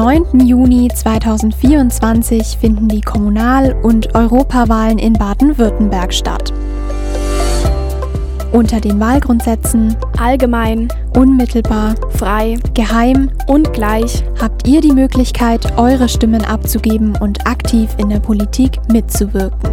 9. Juni 2024 finden die Kommunal- und Europawahlen in Baden-Württemberg statt. Unter den Wahlgrundsätzen allgemein, unmittelbar, frei, geheim und gleich habt ihr die Möglichkeit, eure Stimmen abzugeben und aktiv in der Politik mitzuwirken.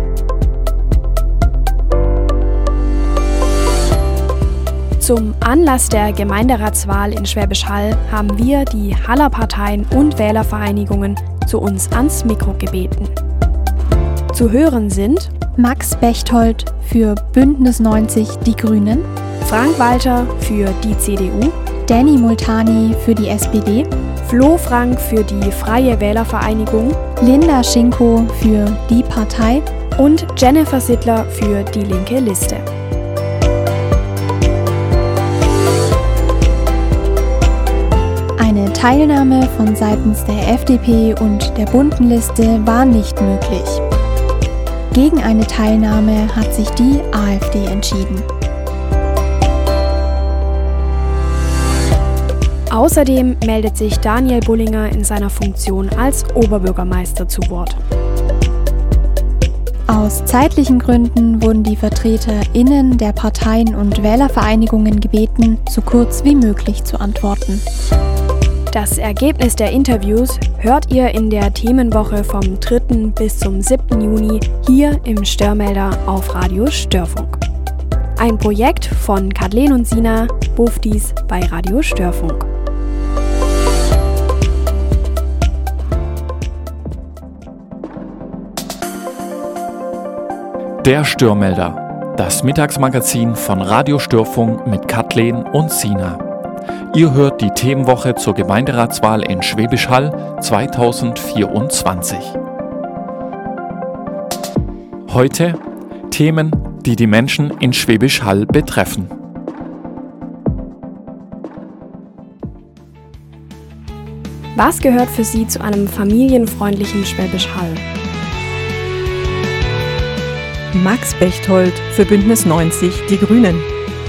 Zum Anlass der Gemeinderatswahl in Schwäbisch Hall haben wir die Haller Parteien und Wählervereinigungen zu uns ans Mikro gebeten. Zu hören sind Max Bechtold für Bündnis 90 Die Grünen, Frank Walter für die CDU, Danny Multani für die SPD, Flo Frank für die Freie Wählervereinigung, Linda Schinko für Die Partei und Jennifer Sittler für die Linke Liste. Eine Teilnahme von seitens der FDP und der Bunten Liste war nicht möglich. Gegen eine Teilnahme hat sich die AfD entschieden. Außerdem meldet sich Daniel Bullinger in seiner Funktion als Oberbürgermeister zu Wort. Aus zeitlichen Gründen wurden die VertreterInnen der Parteien und Wählervereinigungen gebeten, so kurz wie möglich zu antworten. Das Ergebnis der Interviews hört ihr in der Themenwoche vom 3. bis zum 7. Juni hier im Störmelder auf Radio Störfunk. Ein Projekt von Kathleen und Sina, Bufdis bei Radio Störfunk. Der Störmelder, das Mittagsmagazin von Radio Störfunk mit Kathleen und Sina. Ihr hört die Themenwoche zur Gemeinderatswahl in Schwäbisch Hall 2024. Heute Themen, die die Menschen in Schwäbisch Hall betreffen. Was gehört für Sie zu einem familienfreundlichen Schwäbisch Hall? Max Bechtold für Bündnis 90 Die Grünen.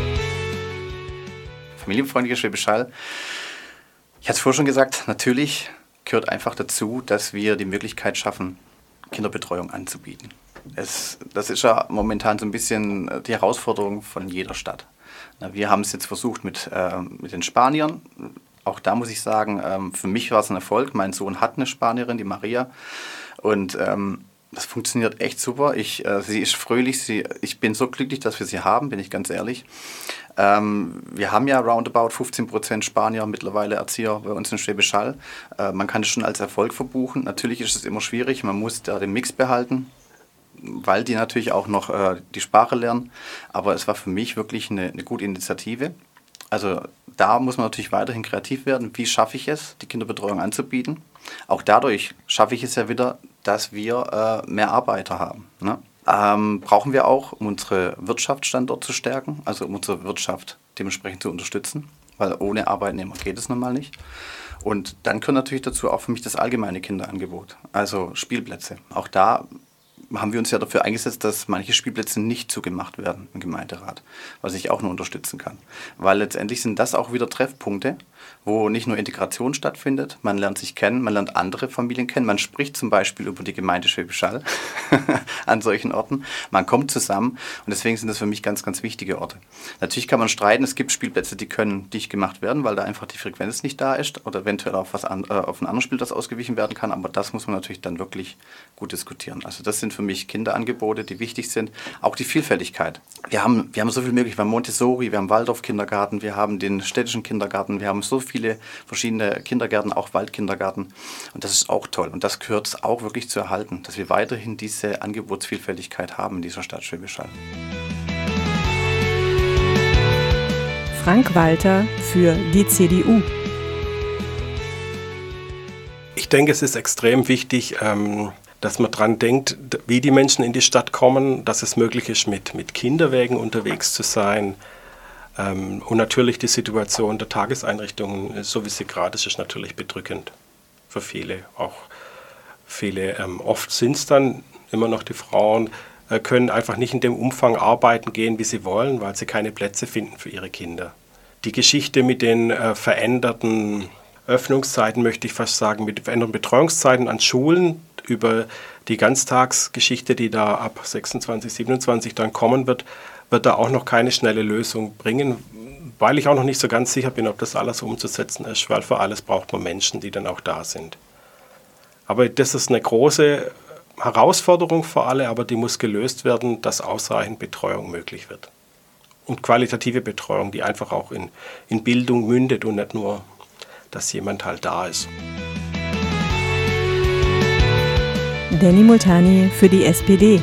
Familienfreundlicher Schwäbisch Hall. Ich hatte es vorher schon gesagt, natürlich gehört einfach dazu, dass wir die Möglichkeit schaffen, Kinderbetreuung anzubieten. Das ist ja momentan so ein bisschen die Herausforderung von jeder Stadt. Wir haben es jetzt versucht mit den Spaniern. Auch da muss ich sagen, für mich war es ein Erfolg. Mein Sohn hat eine Spanierin, die Maria. Und das funktioniert echt super. Sie ist fröhlich. Ich bin so glücklich, dass wir sie haben, bin ich ganz ehrlich. Wir haben ja roundabout 15% Spanier, mittlerweile Erzieher bei uns in Schwäbisch Hall. Man kann das schon als Erfolg verbuchen. Natürlich ist es immer schwierig, man muss da den Mix behalten, weil die natürlich auch noch die Sprache lernen. Aber es war für mich wirklich eine gute Initiative. Also da muss man natürlich weiterhin kreativ werden. Wie schaffe ich es, die Kinderbetreuung anzubieten? Auch dadurch schaffe ich es ja wieder, dass wir mehr Arbeiter haben, ne? Brauchen wir auch, um unsere Wirtschaftsstandort zu stärken, also um unsere Wirtschaft dementsprechend zu unterstützen, weil ohne Arbeitnehmer geht es nun mal nicht. Und dann gehört natürlich dazu auch für mich das allgemeine Kinderangebot, also Spielplätze. Auch da haben wir uns ja dafür eingesetzt, dass manche Spielplätze nicht zugemacht werden im Gemeinderat, was ich auch nur unterstützen kann. Weil letztendlich sind das auch wieder Treffpunkte, wo nicht nur Integration stattfindet, man lernt sich kennen, man lernt andere Familien kennen, man spricht zum Beispiel über die Gemeinde Schwäbisch Hall an solchen Orten, man kommt zusammen und deswegen sind das für mich ganz, ganz wichtige Orte. Natürlich kann man streiten, es gibt Spielplätze, die können dicht gemacht werden, weil da einfach die Frequenz nicht da ist oder eventuell auf ein anderes Spielplatz ausgewichen werden kann, aber das muss man natürlich dann wirklich gut diskutieren. Also das sind für mich Kinderangebote, die wichtig sind, auch die Vielfältigkeit. Wir haben so viel möglich, wir haben Montessori, wir haben Waldorf-Kindergarten, wir haben den städtischen Kindergarten, wir haben so viele verschiedene Kindergärten, auch Waldkindergarten und das ist auch toll und das gehört es auch wirklich zu erhalten, dass wir weiterhin diese Angebotsvielfältigkeit haben in dieser Stadt Schwäbisch Hall. Frank Walter für die CDU. Ich denke, es ist extrem wichtig, dass man dran denkt, wie die Menschen in die Stadt kommen, dass es möglich ist, mit Kinderwägen unterwegs zu sein. Und natürlich die Situation der Tageseinrichtungen, so wie sie gerade ist natürlich bedrückend für viele. Auch viele, oft sind es dann immer noch die Frauen, können einfach nicht in dem Umfang arbeiten gehen, wie sie wollen, weil sie keine Plätze finden für ihre Kinder. Die Geschichte mit den veränderten Öffnungszeiten, möchte ich fast sagen, mit veränderten Betreuungszeiten an Schulen, über die Ganztagsgeschichte, die da ab 26, 27 dann kommen wird da auch noch keine schnelle Lösung bringen, weil ich auch noch nicht so ganz sicher bin, ob das alles umzusetzen ist, weil für alles braucht man Menschen, die dann auch da sind. Aber das ist eine große Herausforderung für alle, aber die muss gelöst werden, dass ausreichend Betreuung möglich wird. Und qualitative Betreuung, die einfach auch in Bildung mündet und nicht nur, dass jemand halt da ist. Danny Multani für die SPD.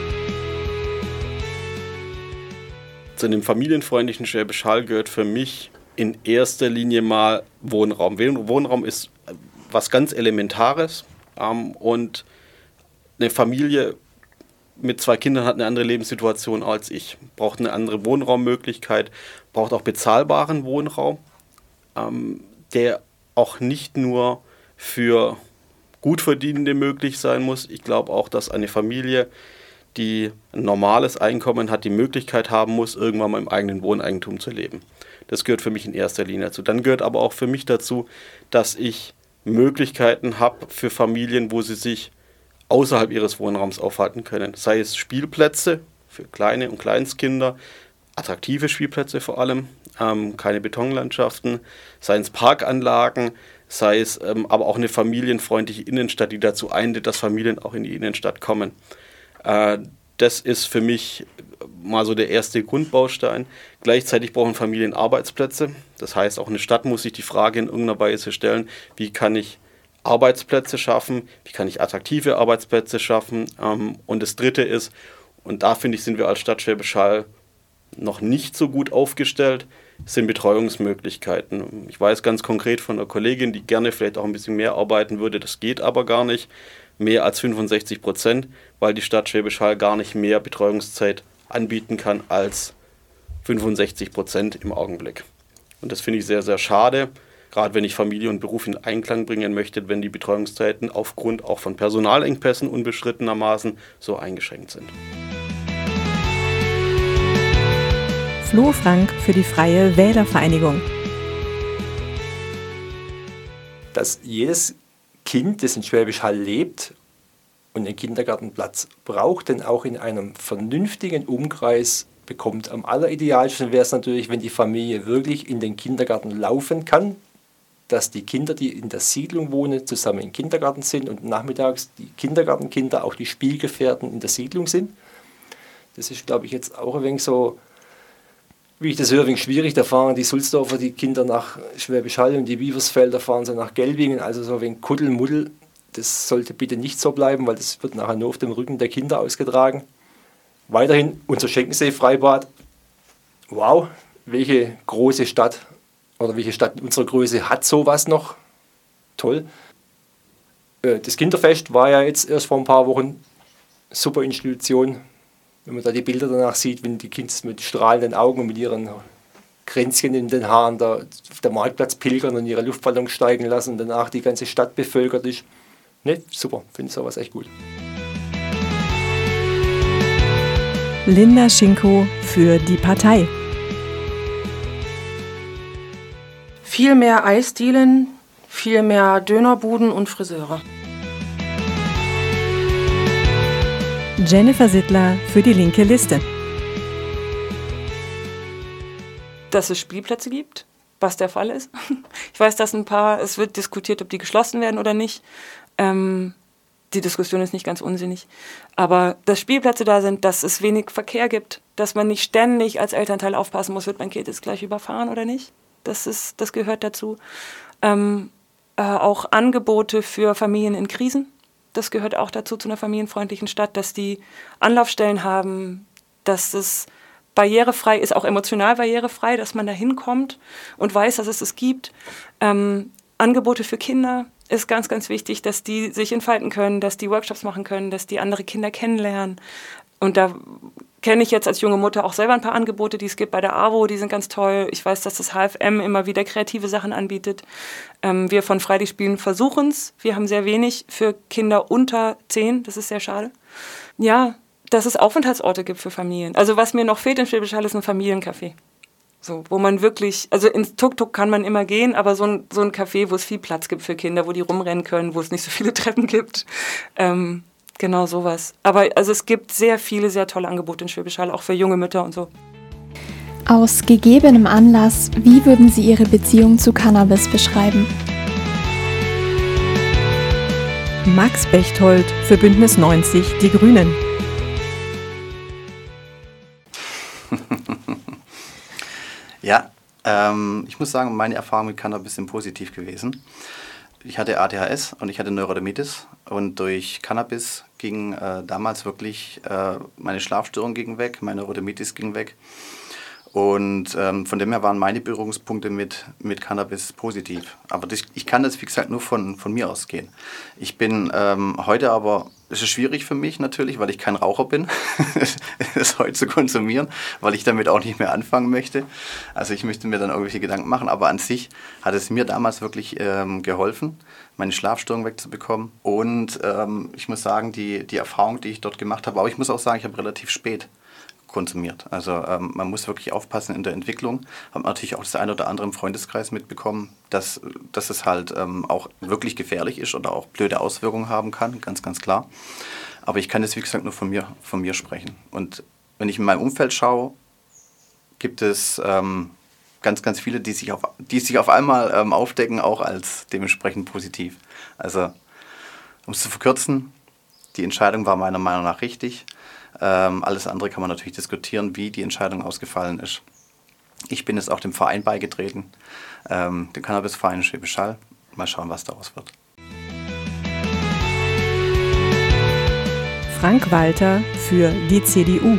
Zu dem familienfreundlichen Schwäbisch Hall gehört für mich in erster Linie mal Wohnraum. Wohnraum ist was ganz Elementares und eine Familie mit 2 Kindern hat eine andere Lebenssituation als ich, braucht eine andere Wohnraummöglichkeit, braucht auch bezahlbaren Wohnraum, der auch nicht nur für Gutverdienende möglich sein muss. Ich glaube auch, dass eine Familie, die ein normales Einkommen hat, die Möglichkeit haben muss, irgendwann mal im eigenen Wohneigentum zu leben. Das gehört für mich in erster Linie dazu. Dann gehört aber auch für mich dazu, dass ich Möglichkeiten habe für Familien, wo sie sich außerhalb ihres Wohnraums aufhalten können. Sei es Spielplätze für kleine und Kleinstkinder, attraktive Spielplätze vor allem, keine Betonlandschaften, seien es Parkanlagen, sei es aber auch eine familienfreundliche Innenstadt, die dazu einlädt, dass Familien auch in die Innenstadt kommen. Das ist für mich mal so der erste Grundbaustein. Gleichzeitig brauchen Familien Arbeitsplätze. Das heißt, auch eine Stadt muss sich die Frage in irgendeiner Weise stellen, wie kann ich Arbeitsplätze schaffen, wie kann ich attraktive Arbeitsplätze schaffen. Und das Dritte ist, und da finde ich, sind wir als Stadt Schwäbisch Hall noch nicht so gut aufgestellt, sind Betreuungsmöglichkeiten. Ich weiß ganz konkret von einer Kollegin, die gerne vielleicht auch ein bisschen mehr arbeiten würde, das geht aber gar nicht, mehr als 65%, weil die Stadt Schwäbisch Hall gar nicht mehr Betreuungszeit anbieten kann als 65% im Augenblick. Und das finde ich sehr, sehr schade, gerade wenn ich Familie und Beruf in Einklang bringen möchte, wenn die Betreuungszeiten aufgrund auch von Personalengpässen unbeschrittenermaßen so eingeschränkt sind. Flo Frank für die Freie Wählervereinigung. Dass jedes Kind, das in Schwäbisch Hall lebt und einen Kindergartenplatz braucht, denn auch in einem vernünftigen Umkreis bekommt. Am alleridealsten wäre es natürlich, wenn die Familie wirklich in den Kindergarten laufen kann, dass die Kinder, die in der Siedlung wohnen, zusammen im Kindergarten sind und nachmittags die Kindergartenkinder, auch die Spielgefährten in der Siedlung sind. Das ist, glaube ich, jetzt auch ein wenig so, wie ich das höre, ein wenig schwierig. Da fahren die Sulzdorfer, die Kinder nach Schwäbisch Hall und die Wieversfelder fahren sie nach Gelbingen, also so ein wenig Kuddelmuddel. Das sollte bitte nicht so bleiben, weil das wird nachher nur auf dem Rücken der Kinder ausgetragen. Weiterhin unser Schenkensee-Freibad. Wow, welche große Stadt oder welche Stadt in unserer Größe hat sowas noch? Toll. Das Kinderfest war ja jetzt erst vor ein paar Wochen. Super Institution. Wenn man da die Bilder danach sieht, wenn die Kinder mit strahlenden Augen und mit ihren Kränzchen in den Haaren da auf der Marktplatz pilgern und ihre Luftballons steigen lassen und danach die ganze Stadt bevölkert ist. Ne, super, finde ich sowas echt gut. Linda Schinko für die Partei. Viel mehr Eisdielen, viel mehr Dönerbuden und Friseure. Jennifer Sittler für die linke Liste. Dass es Spielplätze gibt, was der Fall ist. Ich weiß, dass es wird diskutiert, ob die geschlossen werden oder nicht. Die Diskussion ist nicht ganz unsinnig. Aber dass Spielplätze da sind, dass es wenig Verkehr gibt, dass man nicht ständig als Elternteil aufpassen muss, wird mein Kind jetzt gleich überfahren oder nicht. Das gehört dazu. Auch Angebote für Familien in Krisen. Das gehört auch dazu, zu einer familienfreundlichen Stadt, dass die Anlaufstellen haben, dass es barrierefrei ist, auch emotional barrierefrei, dass man da hinkommt und weiß, dass es es gibt. Angebote für Kinder ist ganz, ganz wichtig, dass die sich entfalten können, dass die Workshops machen können, dass die andere Kinder kennenlernen. Und da kenne ich jetzt als junge Mutter auch selber ein paar Angebote, die es gibt bei der AWO, die sind ganz toll. Ich weiß, dass das HFM immer wieder kreative Sachen anbietet. Wir von Freilich Spielen versuchen es. Wir haben sehr wenig für Kinder unter 10, das ist sehr schade. Ja, dass es Aufenthaltsorte gibt für Familien. Also was mir noch fehlt in Schwäbisch Hall ist ein Familiencafé. So, wo man wirklich, also ins Tuk-Tuk kann man immer gehen, aber so ein Café, wo es viel Platz gibt für Kinder, wo die rumrennen können, wo es nicht so viele Treppen gibt. Genau sowas. Aber also es gibt sehr viele, sehr tolle Angebote in Schwäbisch Hall, auch für junge Mütter und so. Aus gegebenem Anlass, wie würden Sie Ihre Beziehung zu Cannabis beschreiben? Max Bechtold für Bündnis 90 Die Grünen. Ja, ich muss sagen, meine Erfahrungen mit Cannabis sind positiv gewesen. Ich hatte ADHS und ich hatte Neurodermitis und durch Cannabis ging damals wirklich meine Schlafstörung ging weg, meine Neurodermitis ging weg. Und von dem her waren meine Berührungspunkte mit Cannabis positiv. Aber ich kann das, wie gesagt, nur von mir ausgehen. Ich bin heute aber, es ist schwierig für mich natürlich, weil ich kein Raucher bin, das heute zu konsumieren, weil ich damit auch nicht mehr anfangen möchte. Also ich möchte mir dann irgendwelche Gedanken machen, aber an sich hat es mir damals wirklich geholfen, meine Schlafstörung wegzubekommen. Und ich muss sagen, die Erfahrung, die ich dort gemacht habe, aber ich muss auch sagen, ich habe relativ spät konsumiert. Also man muss wirklich aufpassen in der Entwicklung. Habe natürlich auch das eine oder andere im Freundeskreis mitbekommen, dass es halt auch wirklich gefährlich ist oder auch blöde Auswirkungen haben kann, ganz, ganz klar. Aber ich kann jetzt, wie gesagt, nur von mir sprechen. Und wenn ich in meinem Umfeld schaue, gibt es ganz, ganz viele, die sich auf einmal aufdecken, auch als dementsprechend positiv. Also, um es zu verkürzen, die Entscheidung war meiner Meinung nach richtig. Alles andere kann man natürlich diskutieren, wie die Entscheidung ausgefallen ist. Ich bin jetzt auch dem Verein beigetreten, dem Cannabis-Verein Schwäbisch Hall. Mal schauen, was daraus wird. Frank Walter für die CDU.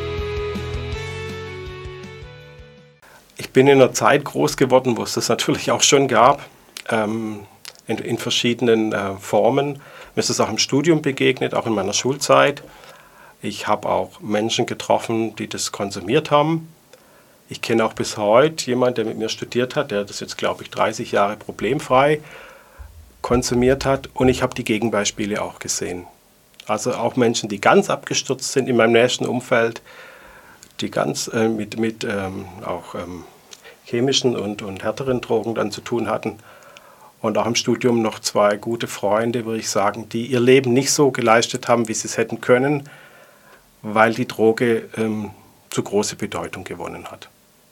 Ich bin in einer Zeit groß geworden, wo es das natürlich auch schon gab, in verschiedenen Formen. Mir ist es auch im Studium begegnet, auch in meiner Schulzeit. Ich habe auch Menschen getroffen, die das konsumiert haben. Ich kenne auch bis heute jemanden, der mit mir studiert hat, der das jetzt, glaube ich, 30 Jahre problemfrei konsumiert hat. Und ich habe die Gegenbeispiele auch gesehen. Also auch Menschen, die ganz abgestürzt sind in meinem nächsten Umfeld, die ganz mit chemischen und härteren Drogen dann zu tun hatten. Und auch im Studium noch 2 gute Freunde, würde ich sagen, die ihr Leben nicht so geleistet haben, wie sie es hätten können, weil die Droge zu große Bedeutung gewonnen hat.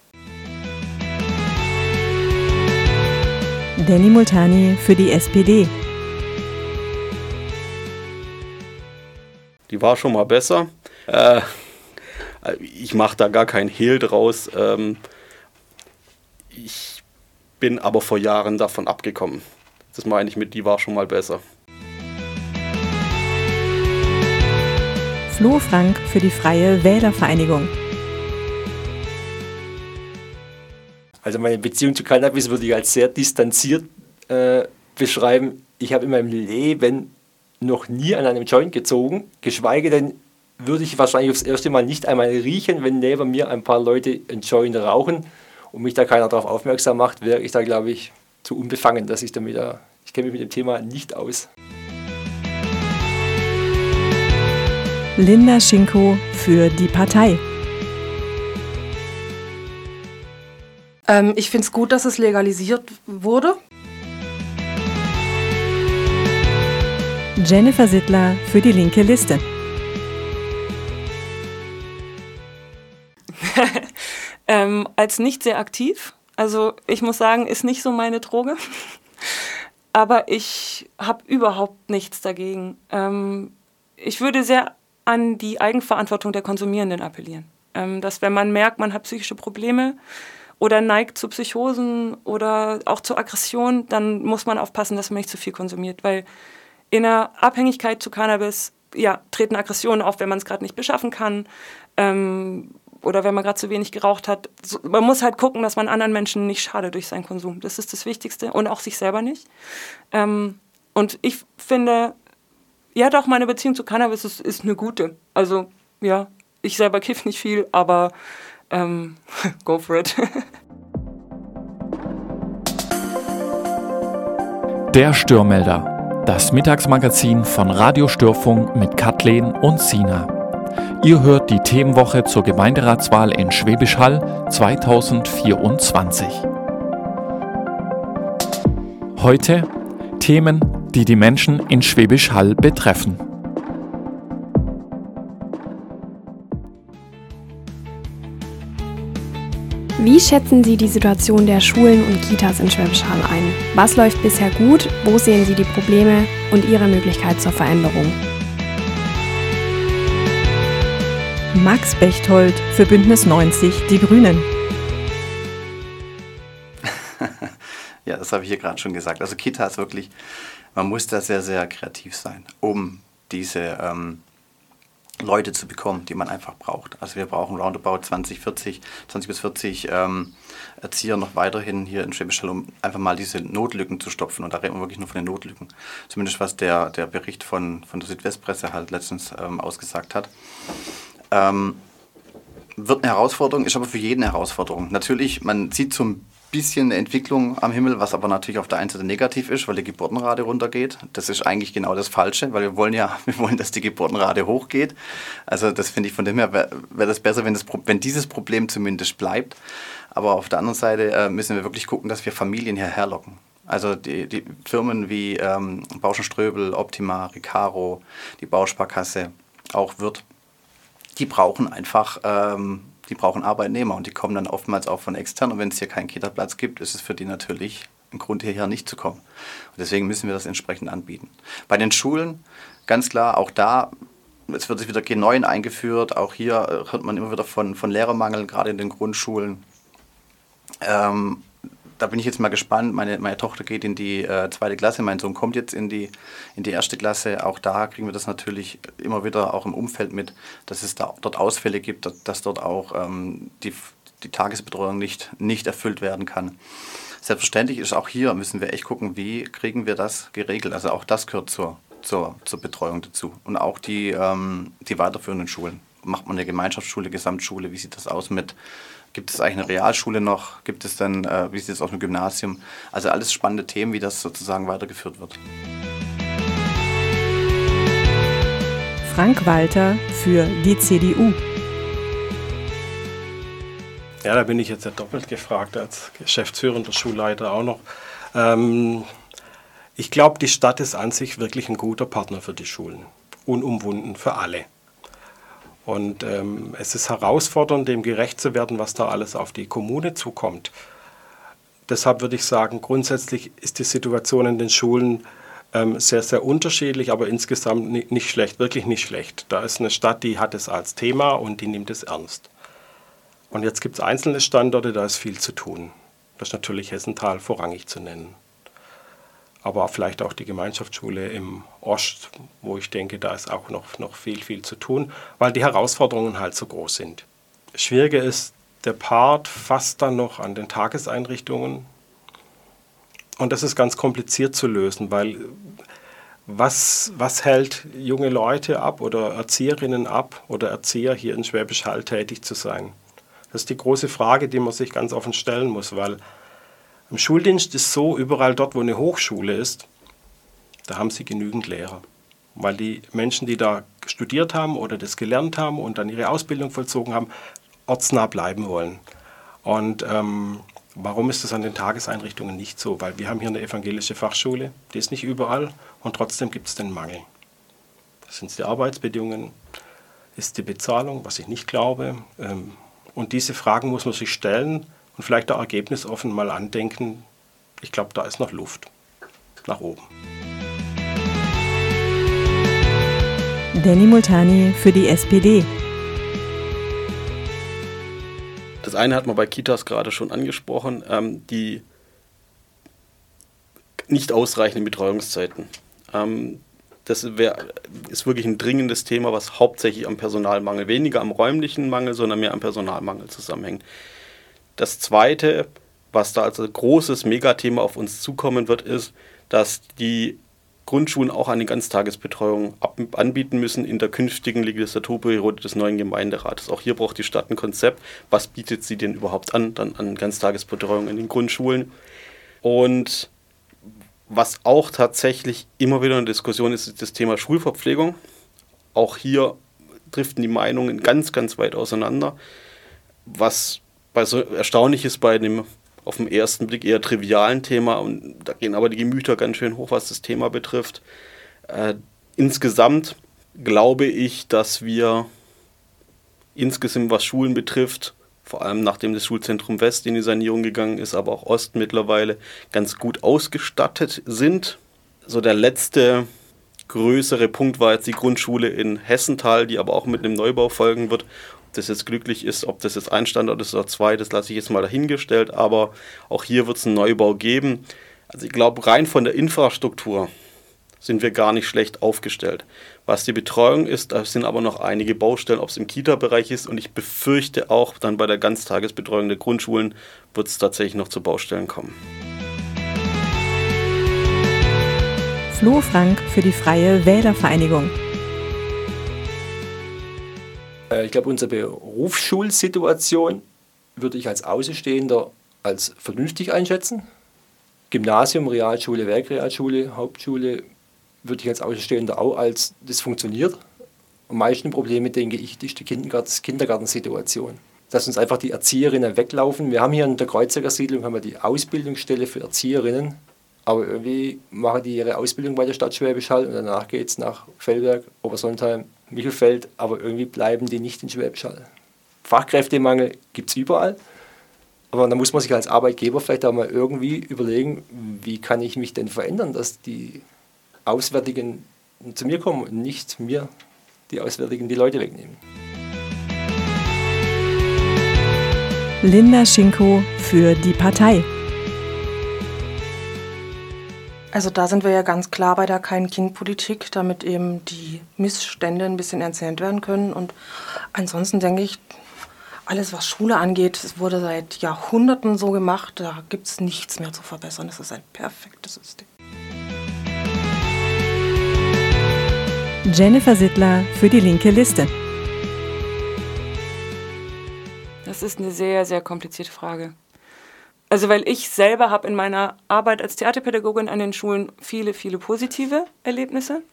Danny Multani für die SPD. Die war schon mal besser. Ich mache da gar keinen Hehl draus. Ich bin aber vor Jahren davon abgekommen. Das meine ich mit, die war schon mal besser. Flo Frank für die Freie Wählervereinigung. Also meine Beziehung zu Cannabis würde ich als sehr distanziert beschreiben. Ich habe in meinem Leben noch nie an einem Joint gezogen, geschweige denn würde ich wahrscheinlich aufs erste Mal nicht einmal riechen, wenn neben mir ein paar Leute einen Joint rauchen und mich da keiner darauf aufmerksam macht, wäre ich da, glaube ich, zu unbefangen, dass ich kenne mich mit dem Thema nicht aus. Linda Schinko für die Partei. Ich finde es gut, dass es legalisiert wurde. Jennifer Sittler für die linke Liste. Als nicht sehr aktiv. Also ich muss sagen, ist nicht so meine Droge. Aber ich habe überhaupt nichts dagegen. Ich würde sehr an die Eigenverantwortung der Konsumierenden appellieren. Dass wenn man merkt, man hat psychische Probleme oder neigt zu Psychosen oder auch zu Aggression, dann muss man aufpassen, dass man nicht zu viel konsumiert. Weil in der Abhängigkeit zu Cannabis treten Aggressionen auf, wenn man es gerade nicht beschaffen kann oder wenn man gerade zu wenig geraucht hat. Man muss halt gucken, dass man anderen Menschen nicht schadet durch seinen Konsum. Das ist das Wichtigste und auch sich selber nicht. Und ich finde, ja doch, meine Beziehung zu Cannabis ist eine gute. Also ja, ich selber kiff nicht viel, aber go for it. Der Störmelder, das Mittagsmagazin von Radio Störfunk mit Kathleen und Sina. Ihr hört die Themenwoche zur Gemeinderatswahl in Schwäbisch Hall 2024. Heute Themen, die die Menschen in Schwäbisch Hall betreffen. Wie schätzen Sie die Situation der Schulen und Kitas in Schwäbisch Hall ein? Was läuft bisher gut? Wo sehen Sie die Probleme und Ihre Möglichkeit zur Veränderung? Max Bechtold für Bündnis 90 Die Grünen. Ja, das habe ich hier gerade schon gesagt. Also Kita ist wirklich, man muss da sehr, sehr kreativ sein, um diese Leute zu bekommen, die man einfach braucht. Also wir brauchen roundabout 20 bis 40 Erzieher noch weiterhin hier in Schwäbisch Hall, um einfach mal diese Notlücken zu stopfen. Und da reden wir wirklich nur von den Notlücken. Zumindest was der Bericht von der Südwestpresse halt letztens ausgesagt hat. Wird eine Herausforderung, ist aber für jeden eine Herausforderung. Natürlich, man sieht so ein bisschen eine Entwicklung am Himmel, was aber natürlich auf der einen Seite negativ ist, weil die Geburtenrate runtergeht. Das ist eigentlich genau das Falsche, weil wir wollen, dass die Geburtenrate hochgeht. Also das finde ich, von dem her wäre das besser, wenn dieses Problem zumindest bleibt. Aber auf der anderen Seite müssen wir wirklich gucken, dass wir Familien hierher locken. Also die Firmen wie Bausch & Ströbel, Optima, Recaro, die Bausparkasse, auch Wirth, die brauchen einfach die brauchen Arbeitnehmer und die kommen dann oftmals auch von extern. Und wenn es hier keinen Kita-Platz gibt, ist es für die natürlich ein Grund, hierher nicht zu kommen. Und deswegen müssen wir das entsprechend anbieten. Bei den Schulen, ganz klar, auch da, es wird wieder G9 eingeführt. Auch hier hört man immer wieder von Lehrermangel, gerade in den Grundschulen. Da bin ich jetzt mal gespannt. Meine Tochter geht in die 2. Klasse, mein Sohn kommt jetzt in die 1. Klasse. Auch da kriegen wir das natürlich immer wieder auch im Umfeld mit, dass es dort Ausfälle gibt, dass dort auch die Tagesbetreuung nicht erfüllt werden kann. Selbstverständlich ist auch hier, müssen wir echt gucken, wie kriegen wir das geregelt. Also auch das gehört zur Betreuung dazu. Und auch die weiterführenden Schulen. Macht man eine Gemeinschaftsschule, Gesamtschule, wie sieht das aus mit... Gibt es eigentlich eine Realschule noch? Gibt es dann, wie sieht es aus mit dem Gymnasium? Also alles spannende Themen, wie das sozusagen weitergeführt wird. Frank Walter für die CDU. Ja, da bin ich jetzt ja doppelt gefragt, als geschäftsführender Schulleiter auch noch. Ich glaube, die Stadt ist an sich wirklich ein guter Partner für die Schulen. Unumwunden für alle. Und es ist herausfordernd, dem gerecht zu werden, was da alles auf die Kommune zukommt. Deshalb würde ich sagen, grundsätzlich ist die Situation in den Schulen sehr, sehr unterschiedlich, aber insgesamt nicht schlecht, wirklich nicht schlecht. Da ist eine Stadt, die hat es als Thema und die nimmt es ernst. Und jetzt gibt es einzelne Standorte, da ist viel zu tun. Das ist natürlich Hessenthal vorrangig zu nennen. Aber vielleicht auch die Gemeinschaftsschule im Ost, wo ich denke, da ist auch noch viel zu tun, weil die Herausforderungen halt so groß sind. Schwieriger ist der Part fast dann noch an den Tageseinrichtungen. Und das ist ganz kompliziert zu lösen, weil was hält junge Leute ab oder Erzieherinnen ab oder Erzieher hier in Schwäbisch Hall tätig zu sein? Das ist die große Frage, die man sich ganz offen stellen muss, weil im Schuldienst ist so, überall dort, wo eine Hochschule ist, da haben sie genügend Lehrer. Weil die Menschen, die da studiert haben oder das gelernt haben und dann ihre Ausbildung vollzogen haben, ortsnah bleiben wollen. Und warum ist das an den Tageseinrichtungen nicht so? Weil wir haben hier eine evangelische Fachschule, die ist nicht überall und trotzdem gibt es den Mangel. Das sind die Arbeitsbedingungen, ist die Bezahlung, was ich nicht glaube. Und diese Fragen muss man sich stellen. Und vielleicht auch ergebnisoffen mal andenken. Ich glaube, da ist noch Luft nach oben. Danny Multani für die SPD. Das eine hat man bei Kitas gerade schon angesprochen, die nicht ausreichenden Betreuungszeiten. Das ist wirklich ein dringendes Thema, was hauptsächlich am Personalmangel, weniger am räumlichen Mangel, sondern mehr am Personalmangel zusammenhängt. Das Zweite, was da als großes Megathema auf uns zukommen wird, ist, dass die Grundschulen auch eine Ganztagesbetreuung anbieten müssen in der künftigen Legislaturperiode des neuen Gemeinderates. Auch hier braucht die Stadt ein Konzept. Was bietet sie denn überhaupt an, dann an Ganztagesbetreuung in den Grundschulen? Und was auch tatsächlich immer wieder eine Diskussion ist, ist das Thema Schulverpflegung. Auch hier driften die Meinungen ganz, ganz weit auseinander. Was so erstaunlich ist bei dem auf den ersten Blick eher trivialen Thema, und da gehen aber die Gemüter ganz schön hoch, was das Thema betrifft. Insgesamt glaube ich, dass wir insgesamt, was Schulen betrifft, vor allem nachdem das Schulzentrum West in die Sanierung gegangen ist, aber auch Ost mittlerweile ganz gut ausgestattet sind. So der letzte größere Punkt war jetzt die Grundschule in Hessenthal, die aber auch mit einem Neubau folgen wird. Ob das jetzt glücklich ist, ob das jetzt ein Standort ist oder zwei, das lasse ich jetzt mal dahingestellt, aber auch hier wird es einen Neubau geben. Also ich glaube, rein von der Infrastruktur sind wir gar nicht schlecht aufgestellt. Was die Betreuung ist, da sind aber noch einige Baustellen, ob es im Kita-Bereich ist, und ich befürchte auch, dann bei der Ganztagesbetreuung der Grundschulen wird es tatsächlich noch zu Baustellen kommen. Flo Frank für die Freie Wählervereinigung. Ich glaube, unsere Berufsschulsituation würde ich als Außenstehender als vernünftig einschätzen. Gymnasium, Realschule, Werkrealschule, Hauptschule würde ich als Außenstehender auch als das funktioniert. Am meisten Probleme, denke ich, ist die Kindergartensituation. Dass uns einfach die Erzieherinnen weglaufen. Wir haben hier in der Kreuzecker Siedlung die Ausbildungsstelle für Erzieherinnen, aber irgendwie machen die ihre Ausbildung bei der Stadt Schwäbisch Hall und danach geht es nach Fellberg, Obersontheim, Michelfeld, aber irgendwie bleiben die nicht in Schwäbisch Hall. Fachkräftemangel gibt es überall, aber da muss man sich als Arbeitgeber vielleicht auch mal irgendwie überlegen, wie kann ich mich denn verändern, dass die Auswärtigen zu mir kommen und nicht mir die Auswärtigen die Leute wegnehmen. Linda Schinko für die Partei. Also da sind wir ja ganz klar bei der Kein-Kind-Politik, damit eben die Missstände ein bisschen erzählt werden können. Und ansonsten denke ich, alles was Schule angeht, es wurde seit Jahrhunderten so gemacht, da gibt es nichts mehr zu verbessern. Es ist ein perfektes System. Jennifer Sittler für die linke Liste. Das ist eine sehr, sehr komplizierte Frage. Also weil ich selber habe in meiner Arbeit als Theaterpädagogin an den Schulen viele, viele positive Erlebnisse.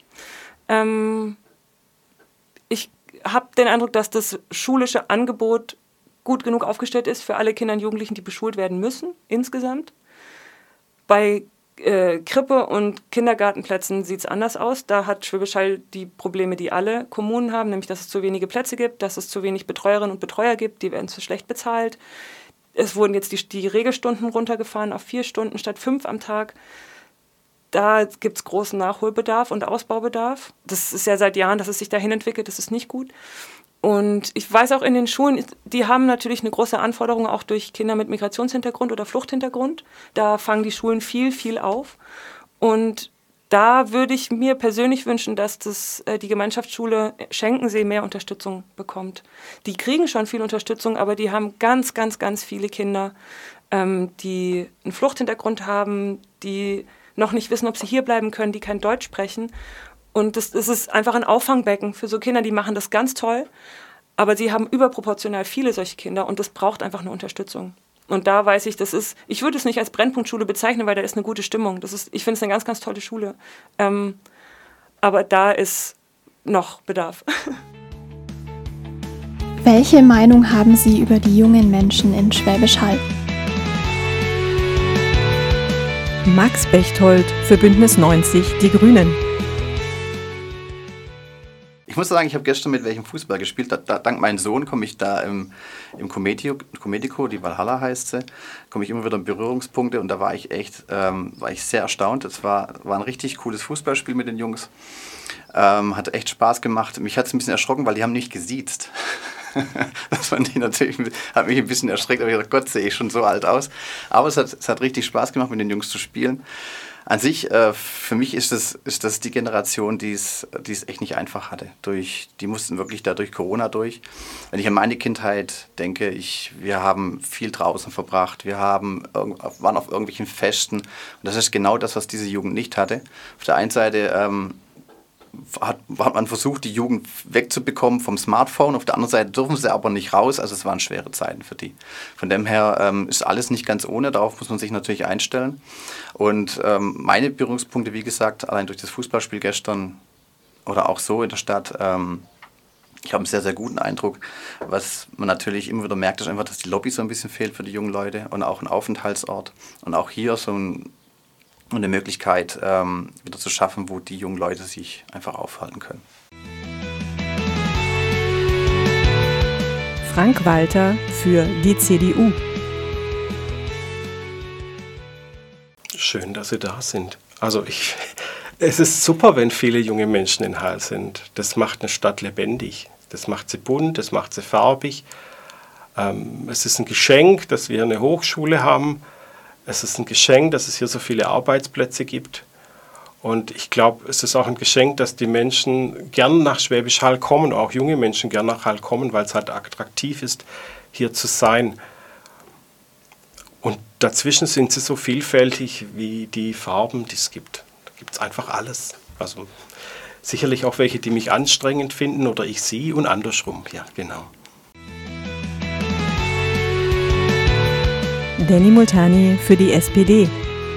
Ich habe den Eindruck, dass das schulische Angebot gut genug aufgestellt ist für alle Kinder und Jugendlichen, die beschult werden müssen, insgesamt. Bei Krippe- und Kindergartenplätzen sieht es anders aus. Da hat Schwäbisch Hall die Probleme, die alle Kommunen haben, nämlich dass es zu wenige Plätze gibt, dass es zu wenig Betreuerinnen und Betreuer gibt, die werden zu schlecht bezahlt. Es wurden jetzt die Regelstunden runtergefahren auf 4 Stunden statt 5 am Tag. Da gibt es großen Nachholbedarf und Ausbaubedarf. Das ist ja seit Jahren, dass es sich dahin entwickelt, das ist nicht gut. Und ich weiß auch in den Schulen, die haben natürlich eine große Anforderung auch durch Kinder mit Migrationshintergrund oder Fluchthintergrund. Da fangen die Schulen viel, viel auf. Und da würde ich mir persönlich wünschen, dass die Gemeinschaftsschule Schenkensee mehr Unterstützung bekommt. Die kriegen schon viel Unterstützung, aber die haben ganz, ganz, ganz viele Kinder, die einen Fluchthintergrund haben, die noch nicht wissen, ob sie hier bleiben können, die kein Deutsch sprechen. Und das ist einfach ein Auffangbecken für so Kinder, die machen das ganz toll, aber sie haben überproportional viele solche Kinder und das braucht einfach eine Unterstützung. Und da weiß ich, ich würde es nicht als Brennpunktschule bezeichnen, weil da ist eine gute Stimmung. Ich finde es eine ganz, ganz tolle Schule. Aber da ist noch Bedarf. Welche Meinung haben Sie über die jungen Menschen in Schwäbisch Hall? Max Bechtold für Bündnis 90 Die Grünen. Ich muss sagen, ich habe gestern mit welchem Fußball gespielt. Dank meinem Sohn komme ich da im Comedico, die Valhalla heißt sie, komme ich immer wieder in Berührungspunkte und da war ich sehr erstaunt. Es war ein richtig cooles Fußballspiel mit den Jungs. Hat echt Spaß gemacht. Mich hat es ein bisschen erschrocken, weil die haben nicht gesiezt. Das fand ich natürlich, hat mich ein bisschen erschreckt, aber ich dachte, Gott, sehe ich schon so alt aus. Aber es hat richtig Spaß gemacht, mit den Jungs zu spielen. An sich, für mich ist das die Generation, die es echt nicht einfach hatte. Die mussten wirklich da durch Corona durch. Wenn ich an meine Kindheit denke, wir haben viel draußen verbracht, wir waren auf irgendwelchen Festen. Und das ist genau das, was diese Jugend nicht hatte. Auf der einen Seite hat man versucht, die Jugend wegzubekommen vom Smartphone. Auf der anderen Seite dürfen sie aber nicht raus. Also es waren schwere Zeiten für die. Von dem her ist alles nicht ganz ohne. Darauf muss man sich natürlich einstellen. Und meine Berührungspunkte, wie gesagt, allein durch das Fußballspiel gestern oder auch so in der Stadt, Ich habe einen sehr, sehr guten Eindruck. Was man natürlich immer wieder merkt, ist einfach, dass die Lobby so ein bisschen fehlt für die jungen Leute und auch ein Aufenthaltsort. Und auch hier so eine Möglichkeit wieder zu schaffen, wo die jungen Leute sich einfach aufhalten können. Frank Walter für die CDU. Schön, dass Sie da sind. Also es ist super, wenn viele junge Menschen in Hall sind. Das macht eine Stadt lebendig. Das macht sie bunt, das macht sie farbig. Es ist ein Geschenk, dass wir eine Hochschule haben. Es ist ein Geschenk, dass es hier so viele Arbeitsplätze gibt. Und ich glaube, es ist auch ein Geschenk, dass die Menschen gern nach Schwäbisch Hall kommen, auch junge Menschen gern nach Hall kommen, weil es halt attraktiv ist, hier zu sein. Und dazwischen sind sie so vielfältig wie die Farben, die es gibt. Da gibt es einfach alles. Also sicherlich auch welche, die mich anstrengend finden oder ich sie und andersrum. Ja, genau. Danny Multani für die SPD.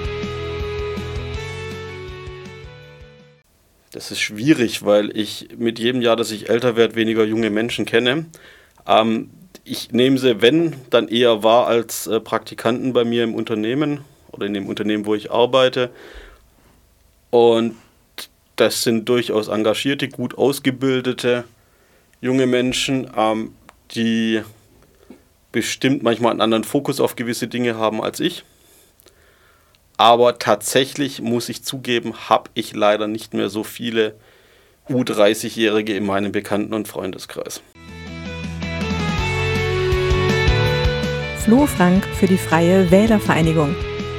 Das ist schwierig, weil ich mit jedem Jahr, dass ich älter werde, weniger junge Menschen kenne. Ich nehme sie, wenn, dann eher wahr als Praktikanten bei mir im Unternehmen oder in dem Unternehmen, wo ich arbeite. Und das sind durchaus engagierte, gut ausgebildete junge Menschen, die bestimmt manchmal einen anderen Fokus auf gewisse Dinge haben als ich. Aber tatsächlich, muss ich zugeben, habe ich leider nicht mehr so viele U30-Jährige in meinem Bekannten- und Freundeskreis. Flo Frank für die Freie Wählervereinigung.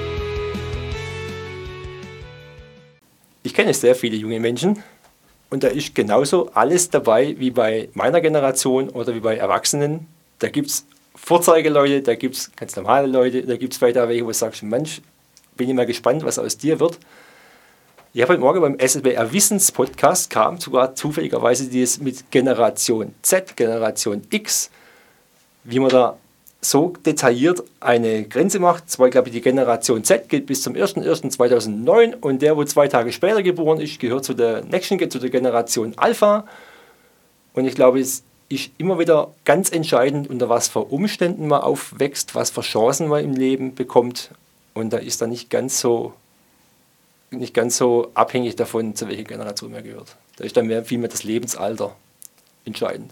Ich kenne sehr viele junge Menschen und da ist genauso alles dabei wie bei meiner Generation oder wie bei Erwachsenen. Da gibt es Vorzeigeleute, da gibt es ganz normale Leute, da gibt es weiter welche, wo du sagst, Mensch, bin ich mal gespannt, was aus dir wird. Ich habe heute Morgen beim SWR Wissens-Podcast kam sogar zufälligerweise dieses mit Generation Z, Generation X, wie man da so detailliert eine Grenze macht. Zwar, glaube ich, die Generation Z geht bis zum 01.01.2009 und der, wo 2 Tage später geboren ist, gehört zu der nächsten, zu der Generation Alpha. Und ich glaube, es ist immer wieder ganz entscheidend, unter was für Umständen man aufwächst, was für Chancen man im Leben bekommt. Und da ist er nicht ganz so abhängig davon, zu welcher Generation man gehört. Da ist dann vielmehr das Lebensalter entscheidend.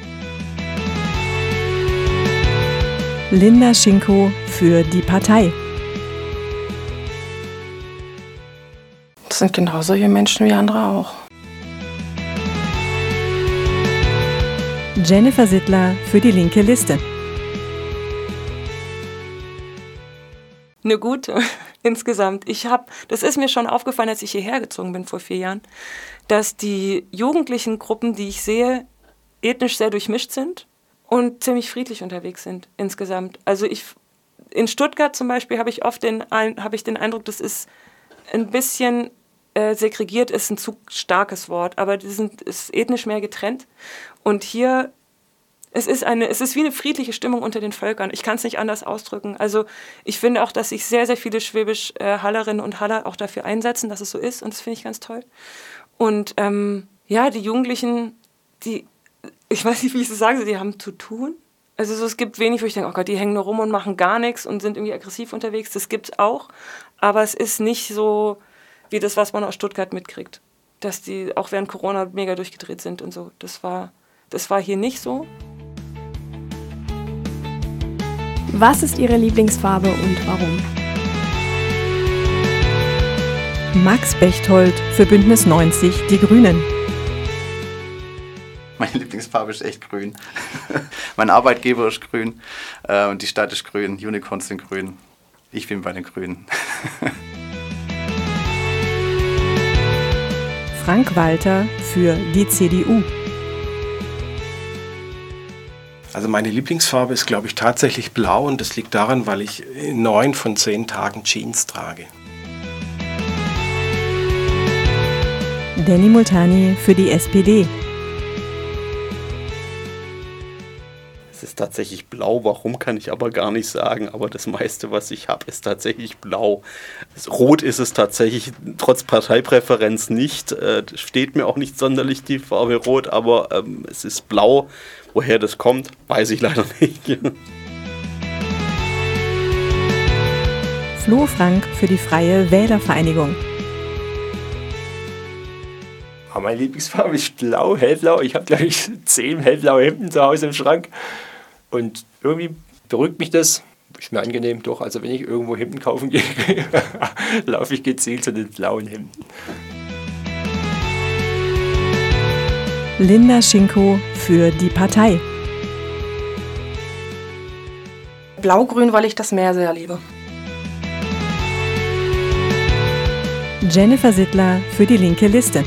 Linda Schinko für die Partei. Das sind genau solche Menschen wie andere auch. Jennifer Sittler für die linke Liste. Eine gute, insgesamt. Das ist mir schon aufgefallen, als ich hierher gezogen bin vor 4 Jahren, dass die jugendlichen Gruppen, die ich sehe, ethnisch sehr durchmischt sind und ziemlich friedlich unterwegs sind insgesamt. Also in Stuttgart zum Beispiel habe ich den Eindruck, das ist ein bisschen segregiert, ist ein zu starkes Wort, aber ist ethnisch mehr getrennt. Und hier es ist wie eine friedliche Stimmung unter den Völkern. Ich kann es nicht anders ausdrücken. Also ich finde auch, dass sich sehr, sehr viele Schwäbisch-Hallerinnen und Haller auch dafür einsetzen, dass es so ist. Und das finde ich ganz toll. Und die Jugendlichen, ich weiß nicht, wie ich es sagen soll, die haben zu tun. Also es gibt wenig, wo ich denke, oh Gott, die hängen nur rum und machen gar nichts und sind irgendwie aggressiv unterwegs. Das gibt es auch. Aber es ist nicht so wie das, was man aus Stuttgart mitkriegt. Dass die auch während Corona mega durchgedreht sind und so. Das war hier nicht so. Was ist Ihre Lieblingsfarbe und warum? Max Bechtold für Bündnis 90 Die Grünen. Meine Lieblingsfarbe ist echt grün. Mein Arbeitgeber ist grün und die Stadt ist grün, Unicorns sind grün. Ich bin bei den Grünen. Frank Walter für die CDU. Also meine Lieblingsfarbe ist, glaube ich, tatsächlich blau und das liegt daran, weil ich 9 von 10 Tagen Jeans trage. Danny Multani für die SPD. Es ist tatsächlich blau, warum kann ich aber gar nicht sagen, aber das meiste, was ich habe, ist tatsächlich blau. Rot ist es tatsächlich, trotz Parteipräferenz nicht, steht mir auch nicht sonderlich die Farbe Rot, aber es ist blau. Woher das kommt, weiß ich leider nicht. Flo Frank für die Freie Wählervereinigung. Meine Lieblingsfarbe ist blau, hellblau. Ich habe, glaube ich, 10 hellblaue Hemden zu Hause im Schrank. Und irgendwie beruhigt mich das. Ist mir angenehm, doch. Also wenn ich irgendwo Hemden kaufen gehe, laufe ich gezielt zu den blauen Hemden. Linda Schinko für die Partei. Blau-grün, weil ich das Meer sehr liebe. Jennifer Sittler für die linke Liste.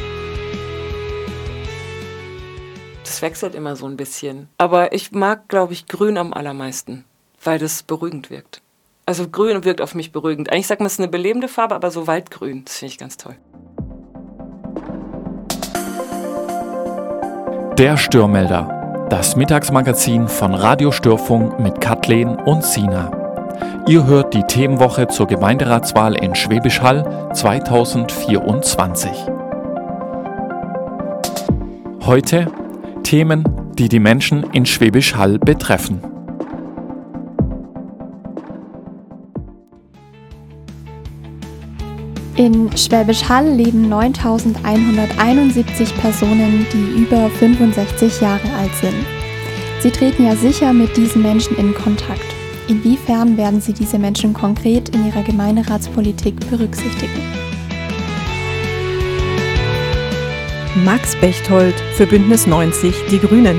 Das wechselt immer so ein bisschen. Aber ich mag, glaube ich, grün am allermeisten, weil das beruhigend wirkt. Also grün wirkt auf mich beruhigend. Eigentlich sagt man, es ist eine belebende Farbe, aber so waldgrün, das finde ich ganz toll. Der Störmelder, das Mittagsmagazin von Radio Störfunk mit Kathleen und Sina. Ihr hört die Themenwoche zur Gemeinderatswahl in Schwäbisch Hall 2024. Heute Themen, die die Menschen in Schwäbisch Hall betreffen. In Schwäbisch Hall leben 9.171 Personen, die über 65 Jahre alt sind. Sie treten ja sicher mit diesen Menschen in Kontakt. Inwiefern werden Sie diese Menschen konkret in Ihrer Gemeinderatspolitik berücksichtigen? Max Bechtold für Bündnis 90 Die Grünen.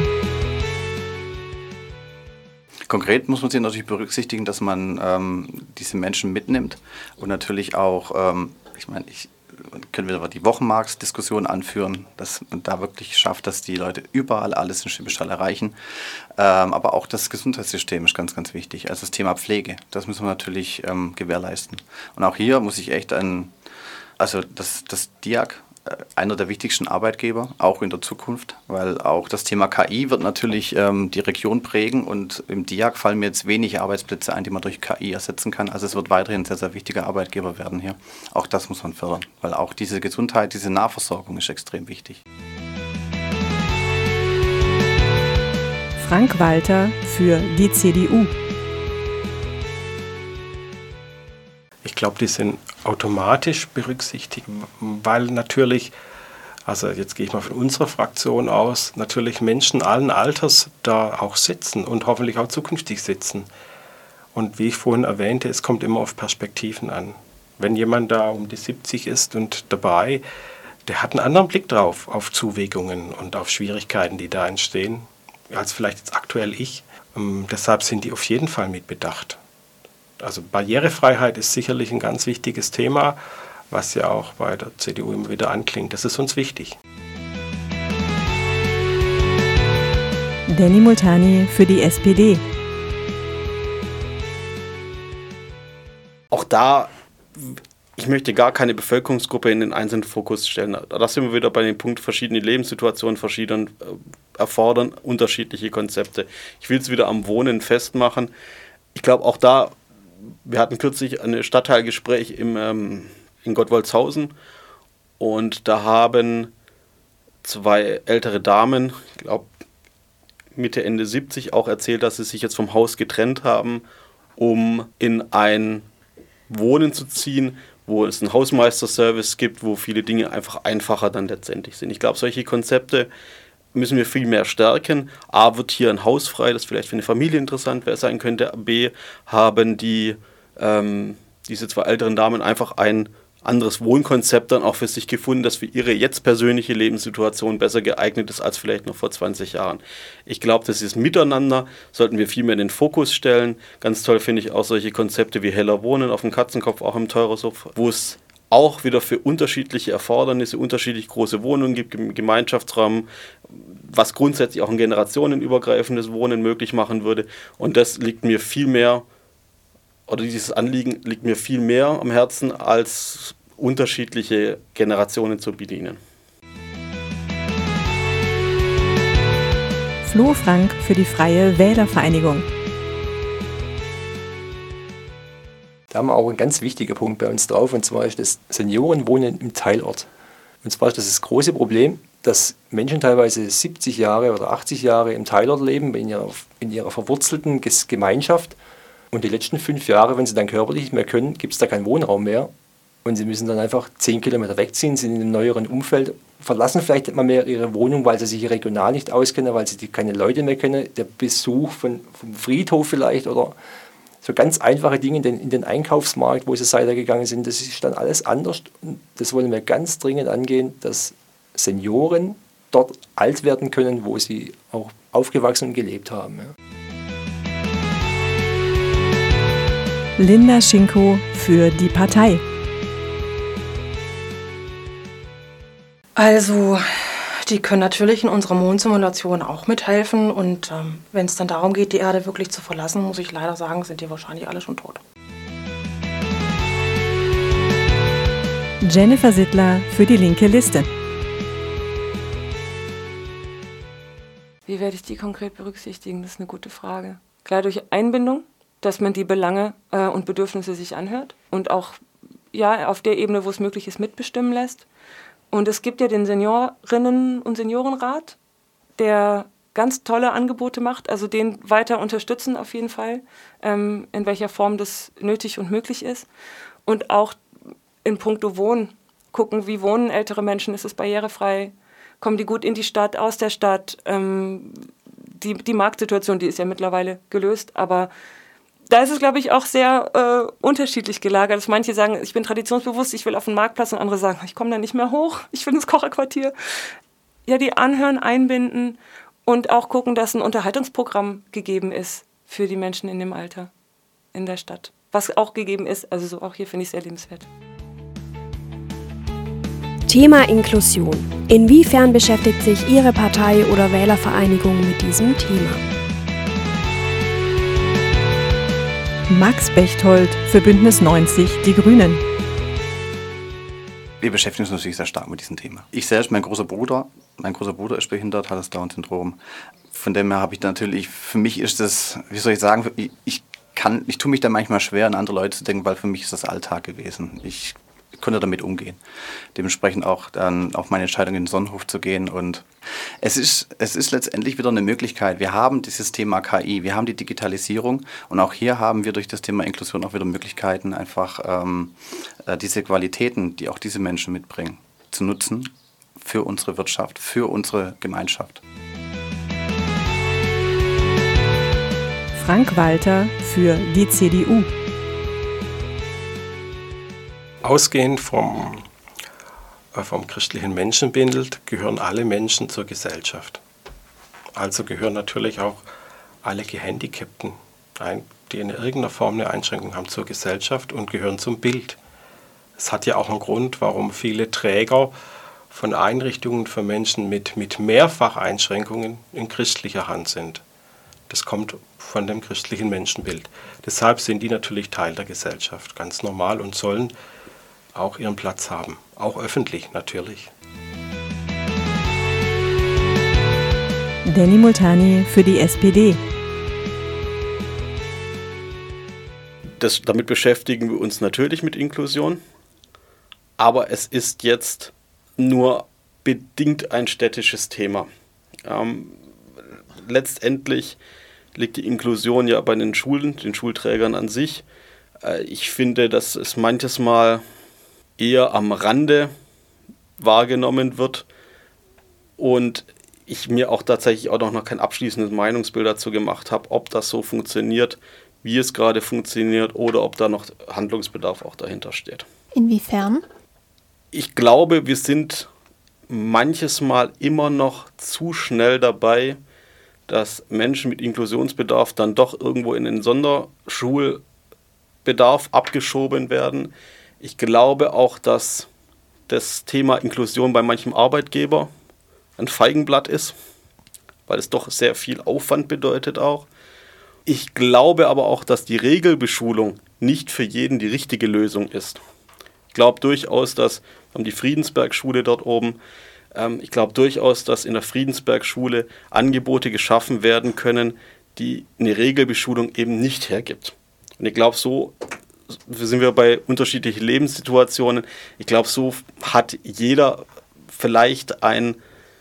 Konkret muss man sich natürlich berücksichtigen, dass man diese Menschen mitnimmt und natürlich auch, können wir die Wochenmarktsdiskussion anführen, dass man da wirklich schafft, dass die Leute überall alles in Schwäbisch Hall erreichen. Aber auch das Gesundheitssystem ist ganz, ganz wichtig. Also das Thema Pflege, das müssen wir natürlich gewährleisten. Und auch hier muss ich echt das DIAG, einer der wichtigsten Arbeitgeber, auch in der Zukunft, weil auch das Thema KI wird natürlich die Region prägen und im DIAG fallen mir jetzt wenige Arbeitsplätze ein, die man durch KI ersetzen kann. Also es wird weiterhin ein sehr, sehr wichtiger Arbeitgeber werden hier. Auch das muss man fördern, weil auch diese Gesundheit, diese Nahversorgung ist extrem wichtig. Frank Walter für die CDU. Ich glaube, die sind automatisch berücksichtigt, weil natürlich, also jetzt gehe ich mal von unserer Fraktion aus, natürlich Menschen allen Alters da auch sitzen und hoffentlich auch zukünftig sitzen. Und wie ich vorhin erwähnte, es kommt immer auf Perspektiven an. Wenn jemand da um die 70 ist und dabei, der hat einen anderen Blick drauf, auf Zuwägungen und auf Schwierigkeiten, die da entstehen, als vielleicht jetzt aktuell ich. Deshalb sind die auf jeden Fall mit bedacht. Also Barrierefreiheit ist sicherlich ein ganz wichtiges Thema, was ja auch bei der CDU immer wieder anklingt. Das ist uns wichtig. Danny Multani für die SPD. Auch da, ich möchte gar keine Bevölkerungsgruppe in den einzelnen Fokus stellen. Da sind wir wieder bei dem Punkt, verschiedene Lebenssituationen erfordern unterschiedliche Konzepte. Ich will es wieder am Wohnen festmachen. Ich glaube auch da, wir hatten kürzlich ein Stadtteilgespräch in Gottwoldshausen und da haben 2 ältere Damen, ich glaube Mitte, Ende 70, auch erzählt, dass sie sich jetzt vom Haus getrennt haben, um in ein Wohnen zu ziehen, wo es einen Hausmeisterservice gibt, wo viele Dinge einfach einfacher dann letztendlich sind. Ich glaube, solche Konzepte müssen wir viel mehr stärken. A, wird hier ein Haus frei, das vielleicht für eine Familie interessant sein könnte. B, haben diese 2 älteren Damen einfach ein anderes Wohnkonzept dann auch für sich gefunden, das für ihre jetzt persönliche Lebenssituation besser geeignet ist als vielleicht noch vor 20 Jahren. Ich glaube, das ist Miteinander, sollten wir viel mehr in den Fokus stellen. Ganz toll finde ich auch solche Konzepte wie Heller Wohnen auf dem Katzenkopf, auch im Teurershof, wo es auch wieder für unterschiedliche Erfordernisse unterschiedlich große Wohnungen gibt, im Gemeinschaftsraum, was grundsätzlich auch ein generationenübergreifendes Wohnen möglich machen würde. Und das liegt mir viel mehr, oder dieses Anliegen liegt mir viel mehr am Herzen, als unterschiedliche Generationen zu bedienen. Flo Frank für die Freie Wählervereinigung. Da haben wir auch einen ganz wichtigen Punkt bei uns drauf, und zwar ist das Seniorenwohnen im Teilort. Und zwar ist das große Problem, dass Menschen teilweise 70 Jahre oder 80 Jahre im Teilort leben, in ihrer verwurzelten Gemeinschaft. Und die letzten 5 Jahre, wenn sie dann körperlich nicht mehr können, gibt es da keinen Wohnraum mehr. Und sie müssen dann einfach 10 Kilometer wegziehen, sind in einem neueren Umfeld, verlassen vielleicht immer mehr ihre Wohnung, weil sie sich regional nicht auskennen, weil sie keine Leute mehr kennen. Der Besuch vom Friedhof vielleicht oder so ganz einfache Dinge in den Einkaufsmarkt, wo sie seither gegangen sind, das ist dann alles anders. Und das wollen wir ganz dringend angehen, dass Senioren dort alt werden können, wo sie auch aufgewachsen und gelebt haben. Ja. Linda Schinko für die Partei. Also, die können natürlich in unserer Mondsimulation auch mithelfen. Und wenn es dann darum geht, die Erde wirklich zu verlassen, muss ich leider sagen, sind die wahrscheinlich alle schon tot. Jennifer Sittler für die linke Liste. Wie werde ich die konkret berücksichtigen? Das ist eine gute Frage. Klar, durch Einbindung, dass man die Belange und Bedürfnisse sich anhört und auch auf der Ebene, wo es möglich ist, mitbestimmen lässt. Und es gibt ja den Seniorinnen- und Seniorenrat, der ganz tolle Angebote macht, also den weiter unterstützen auf jeden Fall, in welcher Form das nötig und möglich ist. Und auch in puncto Wohnen gucken, wie wohnen ältere Menschen, ist es barrierefrei, kommen die gut in die Stadt, aus der Stadt. Die Marktsituation, die ist ja mittlerweile gelöst, aber da ist es, glaube ich, auch sehr unterschiedlich gelagert, dass manche sagen, ich bin traditionsbewusst, ich will auf den Marktplatz, und andere sagen, ich komme da nicht mehr hoch, ich will ins Kocherquartier. Ja, die anhören, einbinden und auch gucken, dass ein Unterhaltungsprogramm gegeben ist für die Menschen in dem Alter in der Stadt. Was auch gegeben ist, also so auch hier finde ich sehr lebenswert. Thema Inklusion. Inwiefern beschäftigt sich Ihre Partei oder Wählervereinigung mit diesem Thema? Max Bechtold für Bündnis 90 Die Grünen. Wir beschäftigen uns natürlich sehr stark mit diesem Thema. Ich selbst, mein großer Bruder ist behindert, hat das Down-Syndrom. Von dem her habe ich natürlich, für mich ist das, wie soll ich sagen, ich tue mich da manchmal schwer, an andere Leute zu denken, weil für mich ist das Alltag gewesen. Ich konnte damit umgehen. Dementsprechend auch dann auf meine Entscheidung in den Sonnenhof zu gehen. Und es ist letztendlich wieder eine Möglichkeit. Wir haben dieses Thema KI, wir haben die Digitalisierung, und auch hier haben wir durch das Thema Inklusion auch wieder Möglichkeiten, einfach diese Qualitäten, die auch diese Menschen mitbringen, zu nutzen für unsere Wirtschaft, für unsere Gemeinschaft. Frank Walter für die CDU. Ausgehend vom christlichen Menschenbild gehören alle Menschen zur Gesellschaft. Also gehören natürlich auch alle Gehandicapten, die in irgendeiner Form eine Einschränkung haben, zur Gesellschaft und gehören zum Bild. Es hat ja auch einen Grund, warum viele Träger von Einrichtungen für Menschen mit Mehrfacheinschränkungen in christlicher Hand sind. Das kommt von dem christlichen Menschenbild. Deshalb sind die natürlich Teil der Gesellschaft, ganz normal, und sollen auch ihren Platz haben, auch öffentlich natürlich. Danny Multani für die SPD. Damit beschäftigen wir uns natürlich mit Inklusion, aber es ist jetzt nur bedingt ein städtisches Thema. Letztendlich liegt die Inklusion ja bei den Schulen, den Schulträgern an sich. Ich finde, dass es manches Mal eher am Rande wahrgenommen wird und ich mir auch tatsächlich auch noch kein abschließendes Meinungsbild dazu gemacht habe, ob das so funktioniert, wie es gerade funktioniert, oder ob da noch Handlungsbedarf auch dahinter steht. Inwiefern? Ich glaube, wir sind manches Mal immer noch zu schnell dabei, dass Menschen mit Inklusionsbedarf dann doch irgendwo in den Sonderschulbedarf abgeschoben werden. Ich glaube auch, dass das Thema Inklusion bei manchem Arbeitgeber ein Feigenblatt ist, weil es doch sehr viel Aufwand bedeutet auch. Ich glaube aber auch, dass die Regelbeschulung nicht für jeden die richtige Lösung ist. Ich glaube durchaus, dass die Friedensberg-Schule dort oben Ich glaube durchaus, dass in der Friedensberg-Schule Angebote geschaffen werden können, die eine Regelbeschulung eben nicht hergibt. Und ich glaube, so sind wir bei unterschiedlichen Lebenssituationen. Ich glaube, so hat jeder vielleicht einen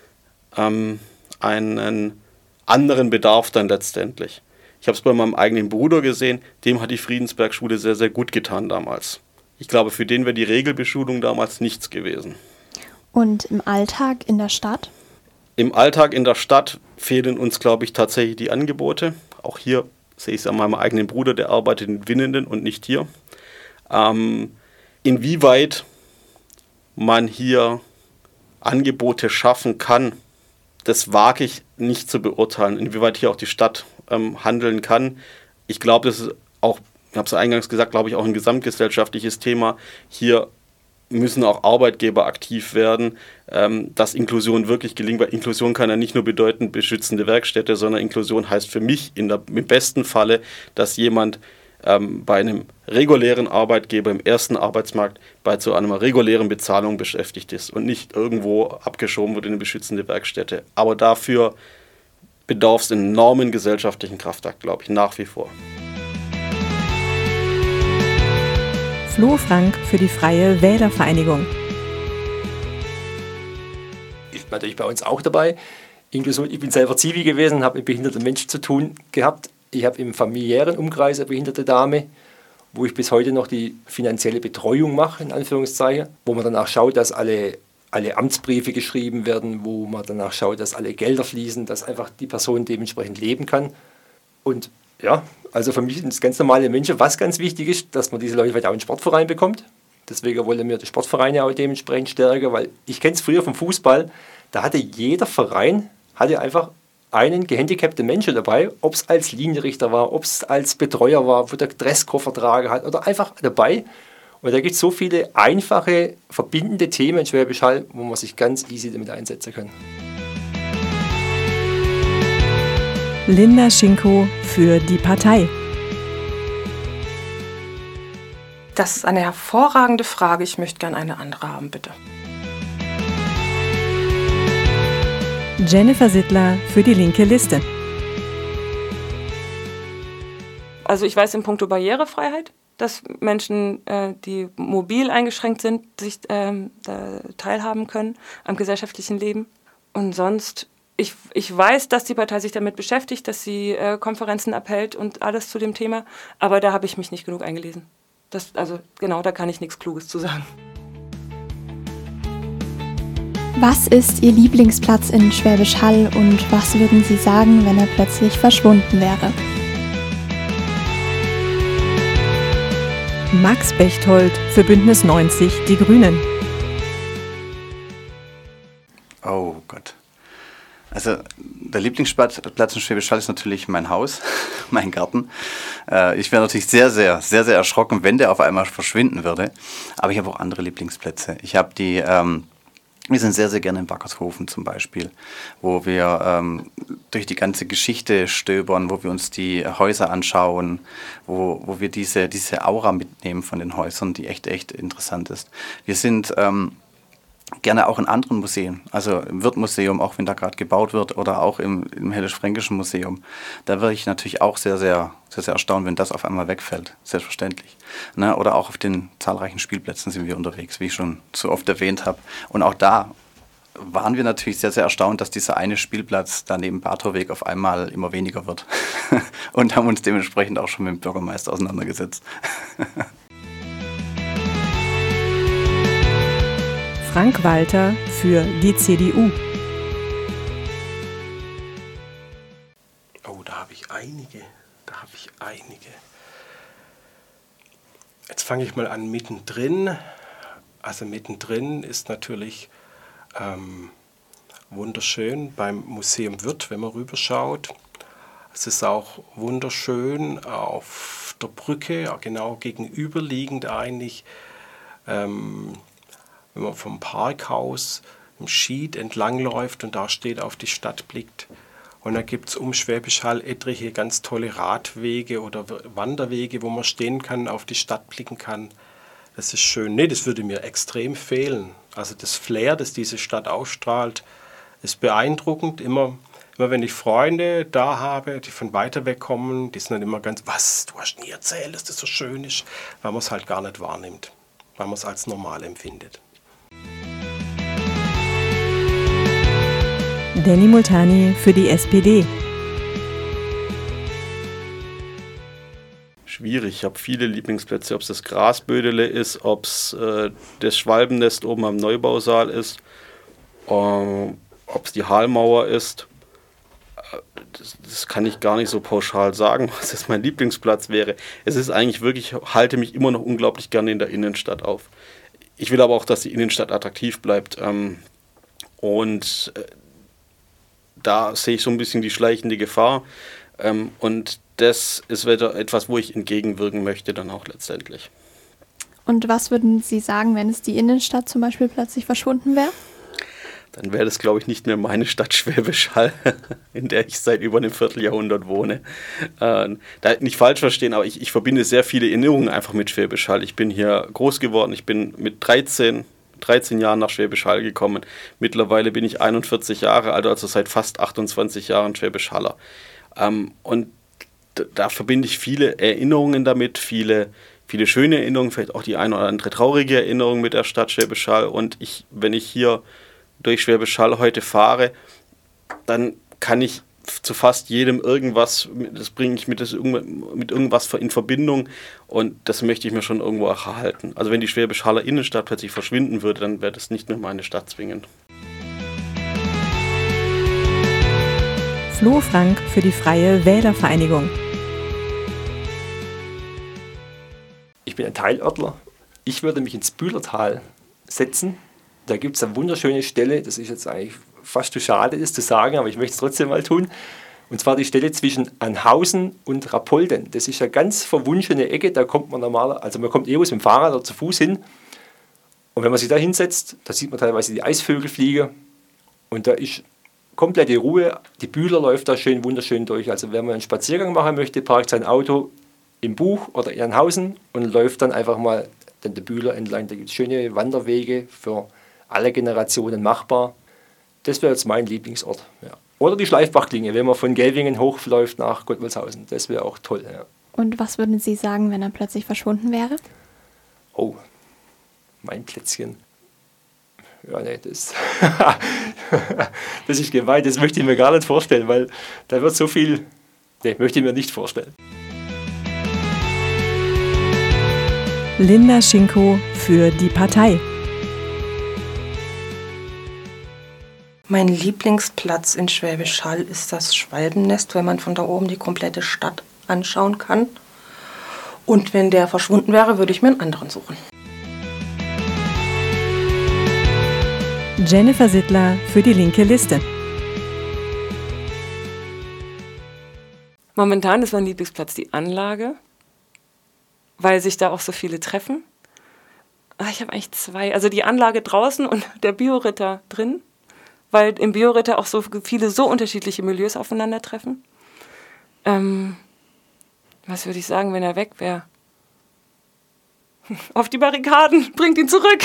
anderen Bedarf dann letztendlich. Ich habe es bei meinem eigenen Bruder gesehen, dem hat die Friedensberg-Schule sehr, sehr gut getan damals. Ich glaube, für den wäre die Regelbeschulung damals nichts gewesen. Und im Alltag in der Stadt? Im Alltag in der Stadt fehlen uns, glaube ich, tatsächlich die Angebote. Auch hier sehe ich es an meinem eigenen Bruder, der arbeitet in Winnenden und nicht hier. Inwieweit man hier Angebote schaffen kann, das wage ich nicht zu beurteilen. Inwieweit hier auch die Stadt handeln kann. Ich glaube, das ist auch, ich habe es eingangs gesagt, glaube ich, auch ein gesamtgesellschaftliches Thema. Hier müssen auch Arbeitgeber aktiv werden, dass Inklusion wirklich gelingt, weil Inklusion kann ja nicht nur bedeuten beschützende Werkstätte, sondern Inklusion heißt für mich im besten Falle, dass jemand bei einem regulären Arbeitgeber im ersten Arbeitsmarkt bei so einer regulären Bezahlung beschäftigt ist und nicht irgendwo abgeschoben wird in eine beschützende Werkstätte. Aber dafür bedarf es einen enormen gesellschaftlichen Kraftakt, glaube ich, nach wie vor. Flo Frank für die Freie Wählervereinigung. Ist natürlich bei uns auch dabei. Inklusion, ich bin selber Zivi gewesen, habe mit behinderten Menschen zu tun gehabt. Ich habe im familiären Umkreis eine behinderte Dame, wo ich bis heute noch die finanzielle Betreuung mache, in Anführungszeichen, wo man danach schaut, dass alle Amtsbriefe geschrieben werden, wo man danach schaut, dass alle Gelder fließen, dass einfach die Person dementsprechend leben kann. Und ja, also für mich sind es ganz normale Menschen. Was ganz wichtig ist, dass man diese Leute vielleicht auch in den Sportverein bekommt. Deswegen wollen wir die Sportvereine auch dementsprechend stärken, weil ich kenne es früher vom Fußball, da hatte jeder Verein einfach einen gehandicapten Menschen dabei, ob es als Linienrichter war, ob es als Betreuer war, wo der Dresskoffer tragen hat oder einfach dabei. Und da gibt es so viele einfache, verbindende Themen in Schwäbisch Hall, wo man sich ganz easy damit einsetzen kann. Linda Schinko für die Partei. Das ist eine hervorragende Frage. Ich möchte gerne eine andere haben, bitte. Jennifer Sittler für die linke Liste. Also ich weiß in puncto Barrierefreiheit, dass Menschen, die mobil eingeschränkt sind, sich teilhaben können am gesellschaftlichen Leben. Und sonst, ich weiß, dass die Partei sich damit beschäftigt, dass sie Konferenzen abhält und alles zu dem Thema, aber da habe ich mich nicht genug eingelesen. Da kann ich nichts Kluges zu sagen. Was ist Ihr Lieblingsplatz in Schwäbisch Hall und was würden Sie sagen, wenn er plötzlich verschwunden wäre? Max Bechtold für Bündnis 90 Die Grünen. Oh Gott. Also der Lieblingsplatz in Schwäbisch Hall ist natürlich mein Haus, mein Garten. Ich wäre natürlich sehr, sehr, sehr, sehr erschrocken, wenn der auf einmal verschwinden würde. Aber ich habe auch andere Lieblingsplätze. Wir sind sehr, sehr gerne in Wackershofen zum Beispiel, wo wir durch die ganze Geschichte stöbern, wo wir uns die Häuser anschauen, wo wir diese Aura mitnehmen von den Häusern, die echt interessant ist. Wir sind gerne auch in anderen Museen, also im Wirth-Museum, auch wenn da gerade gebaut wird, oder auch im Hellisch-Fränkischen Museum. Da wäre ich natürlich auch sehr, sehr, sehr, sehr erstaunt, wenn das auf einmal wegfällt, selbstverständlich. Ne? Oder auch auf den zahlreichen Spielplätzen sind wir unterwegs, wie ich schon so oft erwähnt habe. Und auch da waren wir natürlich sehr, sehr erstaunt, dass dieser eine Spielplatz da neben Barthorweg auf einmal immer weniger wird. Und haben uns dementsprechend auch schon mit dem Bürgermeister auseinandergesetzt. Frank Walter für die CDU. Oh, da habe ich einige. Jetzt fange ich mal an mittendrin. Also mittendrin ist natürlich wunderschön beim Museum Wirth, wenn man rüberschaut. Es ist auch wunderschön auf der Brücke, genau gegenüberliegend eigentlich. Wenn man vom Parkhaus im Schied entlangläuft und da steht, auf die Stadt blickt. Und da gibt es um Schwäbisch Hall etliche ganz tolle Radwege oder Wanderwege, wo man stehen kann, auf die Stadt blicken kann. Das ist schön. Nee, das würde mir extrem fehlen. Also das Flair, das diese Stadt ausstrahlt, ist beeindruckend. Immer wenn ich Freunde da habe, die von weiter weg kommen, die sind dann immer ganz, was, du hast nie erzählt, dass das so schön ist, weil man es halt gar nicht wahrnimmt, weil man es als normal empfindet. Danny Multani für die SPD. Schwierig. Ich habe viele Lieblingsplätze, ob es das Grasbödele ist, ob es das Schwalbennest oben am Neubausaal ist, ob es die Hallmauer ist. Das kann ich gar nicht so pauschal sagen, was jetzt mein Lieblingsplatz wäre. Es ist eigentlich wirklich, halte mich immer noch unglaublich gerne in der Innenstadt auf. Ich will aber auch, dass die Innenstadt attraktiv bleibt. Und da sehe ich so ein bisschen die schleichende Gefahr. Und das ist wieder etwas, wo ich entgegenwirken möchte dann auch letztendlich. Und was würden Sie sagen, wenn es die Innenstadt zum Beispiel plötzlich verschwunden wäre? Dann wäre das, glaube ich, nicht mehr meine Stadt Schwäbisch Hall, in der ich seit über einem Vierteljahrhundert wohne. Da nicht falsch verstehen, aber ich verbinde sehr viele Erinnerungen einfach mit Schwäbisch Hall. Ich bin hier groß geworden, ich bin mit 13 Jahren nach Schwäbisch Hall gekommen. Mittlerweile bin ich 41 Jahre alt, also seit fast 28 Jahren Schwäbisch Haller. Und da verbinde ich viele Erinnerungen damit, viele schöne Erinnerungen, vielleicht auch die eine oder andere traurige Erinnerung mit der Stadt Schwäbisch Hall. Und wenn ich hier durch Schwäbisch Hall heute fahre, dann kann ich zu fast jedem irgendwas, das bringe ich mit irgendwas in Verbindung und das möchte ich mir schon irgendwo erhalten. Also wenn die Schwäbisch Haller Innenstadt plötzlich verschwinden würde, dann wäre das nicht mehr meine Stadt zwingend. Flo Frank für die Freie Wählervereinigung. Ich bin ein Teilörtler. Ich würde mich ins Bühlertal setzen. Da gibt es eine wunderschöne Stelle, das ist jetzt eigentlich fast zu schade, das zu sagen, aber ich möchte es trotzdem mal tun. Und zwar die Stelle zwischen Anhausen und Rapolden. Das ist eine ganz verwunschene Ecke, da kommt man normalerweise, man kommt aus mit dem Fahrrad oder zu Fuß hin. Und wenn man sich da hinsetzt, da sieht man teilweise die Eisvögel fliegen. Und da ist komplette Ruhe, die Bühler läuft da schön wunderschön durch. Also wenn man einen Spaziergang machen möchte, parkt sein Auto im Buch oder in Anhausen und läuft dann einfach mal den Bühler entlang. Da gibt es schöne Wanderwege für alle Generationen machbar. Das wäre jetzt mein Lieblingsort. Ja. Oder die Schleifbachklinge, wenn man von Gelvingen hochläuft nach Gottwaldshausen. Das wäre auch toll. Ja. Und was würden Sie sagen, wenn er plötzlich verschwunden wäre? Oh, mein Plätzchen. Ja, nee, das ist gemein. Das möchte ich mir gar nicht vorstellen, weil da wird so viel... Nee, möchte ich mir nicht vorstellen. Linda Schinko für die Partei. Mein Lieblingsplatz in Schwäbisch Hall ist das Schwalbennest, wenn man von da oben die komplette Stadt anschauen kann. Und wenn der verschwunden wäre, würde ich mir einen anderen suchen. Jennifer Sittler für die linke Liste. Momentan ist mein Lieblingsplatz die Anlage, weil sich da auch so viele treffen. Ich habe eigentlich zwei. Also die Anlage draußen und der Bioritter drin, weil im Bioritter auch so viele so unterschiedliche Milieus aufeinandertreffen. Was würde ich sagen, wenn er weg wäre? Auf die Barrikaden, bringt ihn zurück!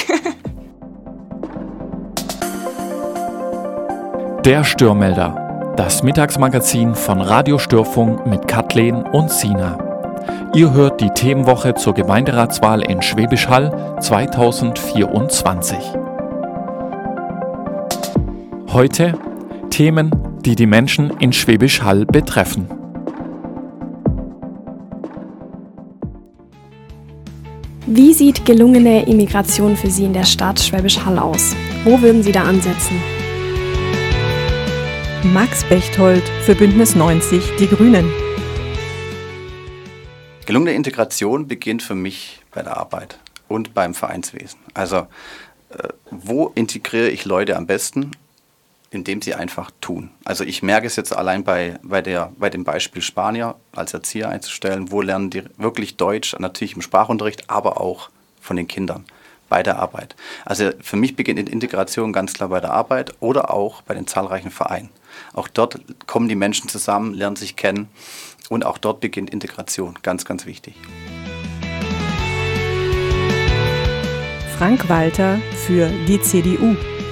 Der Störmelder, das Mittagsmagazin von Radio Störfunk mit Kathleen und Sina. Ihr hört die Themenwoche zur Gemeinderatswahl in Schwäbisch Hall 2024. Heute Themen, die die Menschen in Schwäbisch Hall betreffen. Wie sieht gelungene Immigration für Sie in der Stadt Schwäbisch Hall aus? Wo würden Sie da ansetzen? Max Bechtold für Bündnis 90 Die Grünen. Gelungene Integration beginnt für mich bei der Arbeit und beim Vereinswesen. Also wo integriere ich Leute am besten? Indem sie einfach tun. Also ich merke es jetzt allein bei dem Beispiel Spanier als Erzieher einzustellen, wo lernen die wirklich Deutsch, natürlich im Sprachunterricht, aber auch von den Kindern bei der Arbeit. Also für mich beginnt Integration ganz klar bei der Arbeit oder auch bei den zahlreichen Vereinen. Auch dort kommen die Menschen zusammen, lernen sich kennen und auch dort beginnt Integration. Ganz, ganz wichtig. Frank Walter für die CDU.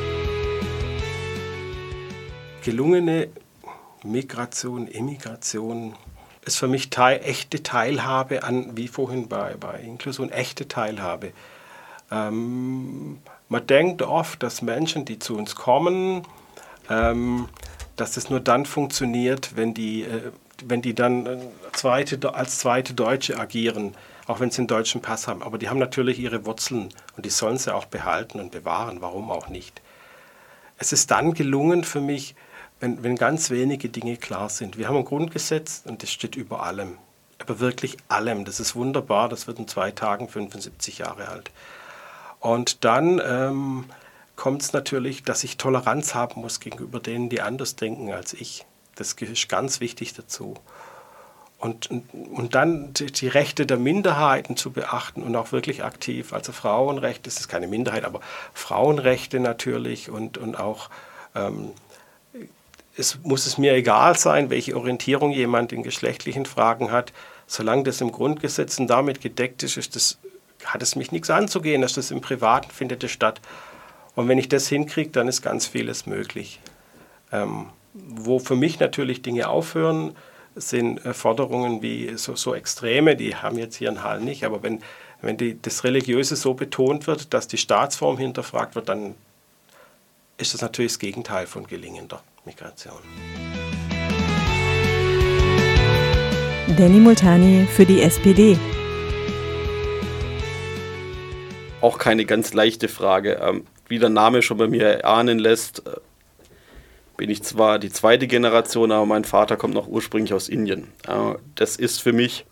Gelungene Migration, Immigration ist für mich echte Teilhabe an, wie vorhin bei Inklusion, echte Teilhabe. Man denkt oft, dass Menschen, die zu uns kommen, dass es nur dann funktioniert, wenn die dann als zweite Deutsche agieren, auch wenn sie einen deutschen Pass haben. Aber die haben natürlich ihre Wurzeln und die sollen sie auch behalten und bewahren, warum auch nicht. Es ist dann gelungen für mich, wenn ganz wenige Dinge klar sind. Wir haben ein Grundgesetz und das steht über allem, aber wirklich allem. Das ist wunderbar, das wird in 2 Tagen 75 Jahre alt. Und dann kommt es natürlich, dass ich Toleranz haben muss gegenüber denen, die anders denken als ich. Das ist ganz wichtig dazu. Und dann die Rechte der Minderheiten zu beachten und auch wirklich aktiv. Also Frauenrechte, das ist keine Minderheit, aber Frauenrechte natürlich und auch muss es mir egal sein, welche Orientierung jemand in geschlechtlichen Fragen hat. Solange das im Grundgesetz und damit gedeckt ist, hat es mich nichts anzugehen. Ist das im Privaten, findet es statt. Und wenn ich das hinkriege, dann ist ganz vieles möglich. Wo für mich natürlich Dinge aufhören, sind Forderungen wie so Extreme, die haben jetzt hier in Hall nicht, aber wenn das Religiöse so betont wird, dass die Staatsform hinterfragt wird, dann ist das natürlich das Gegenteil von gelingender Migration. Danny Multani für die SPD. Auch keine ganz leichte Frage. Wie der Name schon bei mir erahnen lässt, bin ich zwar die 2. Generation, aber mein Vater kommt noch ursprünglich aus Indien. Das ist für mich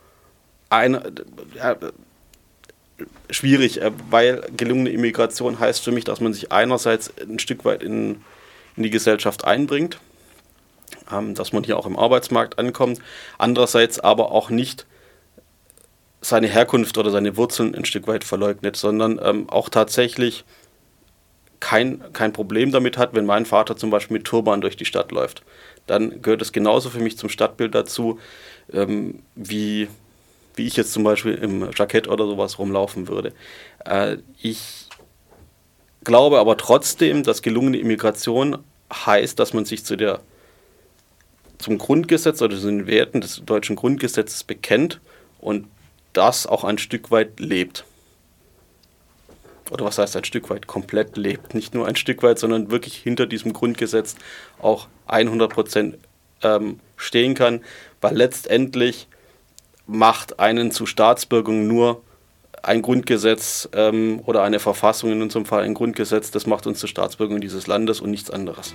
schwierig, weil gelungene Immigration heißt für mich, dass man sich einerseits ein Stück weit in die Gesellschaft einbringt, dass man hier auch im Arbeitsmarkt ankommt, andererseits aber auch nicht seine Herkunft oder seine Wurzeln ein Stück weit verleugnet, sondern auch tatsächlich kein Problem damit hat, wenn mein Vater zum Beispiel mit Turban durch die Stadt läuft. Dann gehört es genauso für mich zum Stadtbild dazu, wie ich jetzt zum Beispiel im Jackett oder sowas rumlaufen würde. Ich glaube aber trotzdem, dass gelungene Immigration heißt, dass man sich zum Grundgesetz oder zu den Werten des deutschen Grundgesetzes bekennt und das auch ein Stück weit lebt. Oder was heißt ein Stück weit? Komplett lebt. Nicht nur ein Stück weit, sondern wirklich hinter diesem Grundgesetz auch 100% stehen kann, weil letztendlich macht einen zu Staatsbürgern nur ein Grundgesetz oder eine Verfassung, in unserem Fall ein Grundgesetz, das macht uns zu Staatsbürgern dieses Landes und nichts anderes.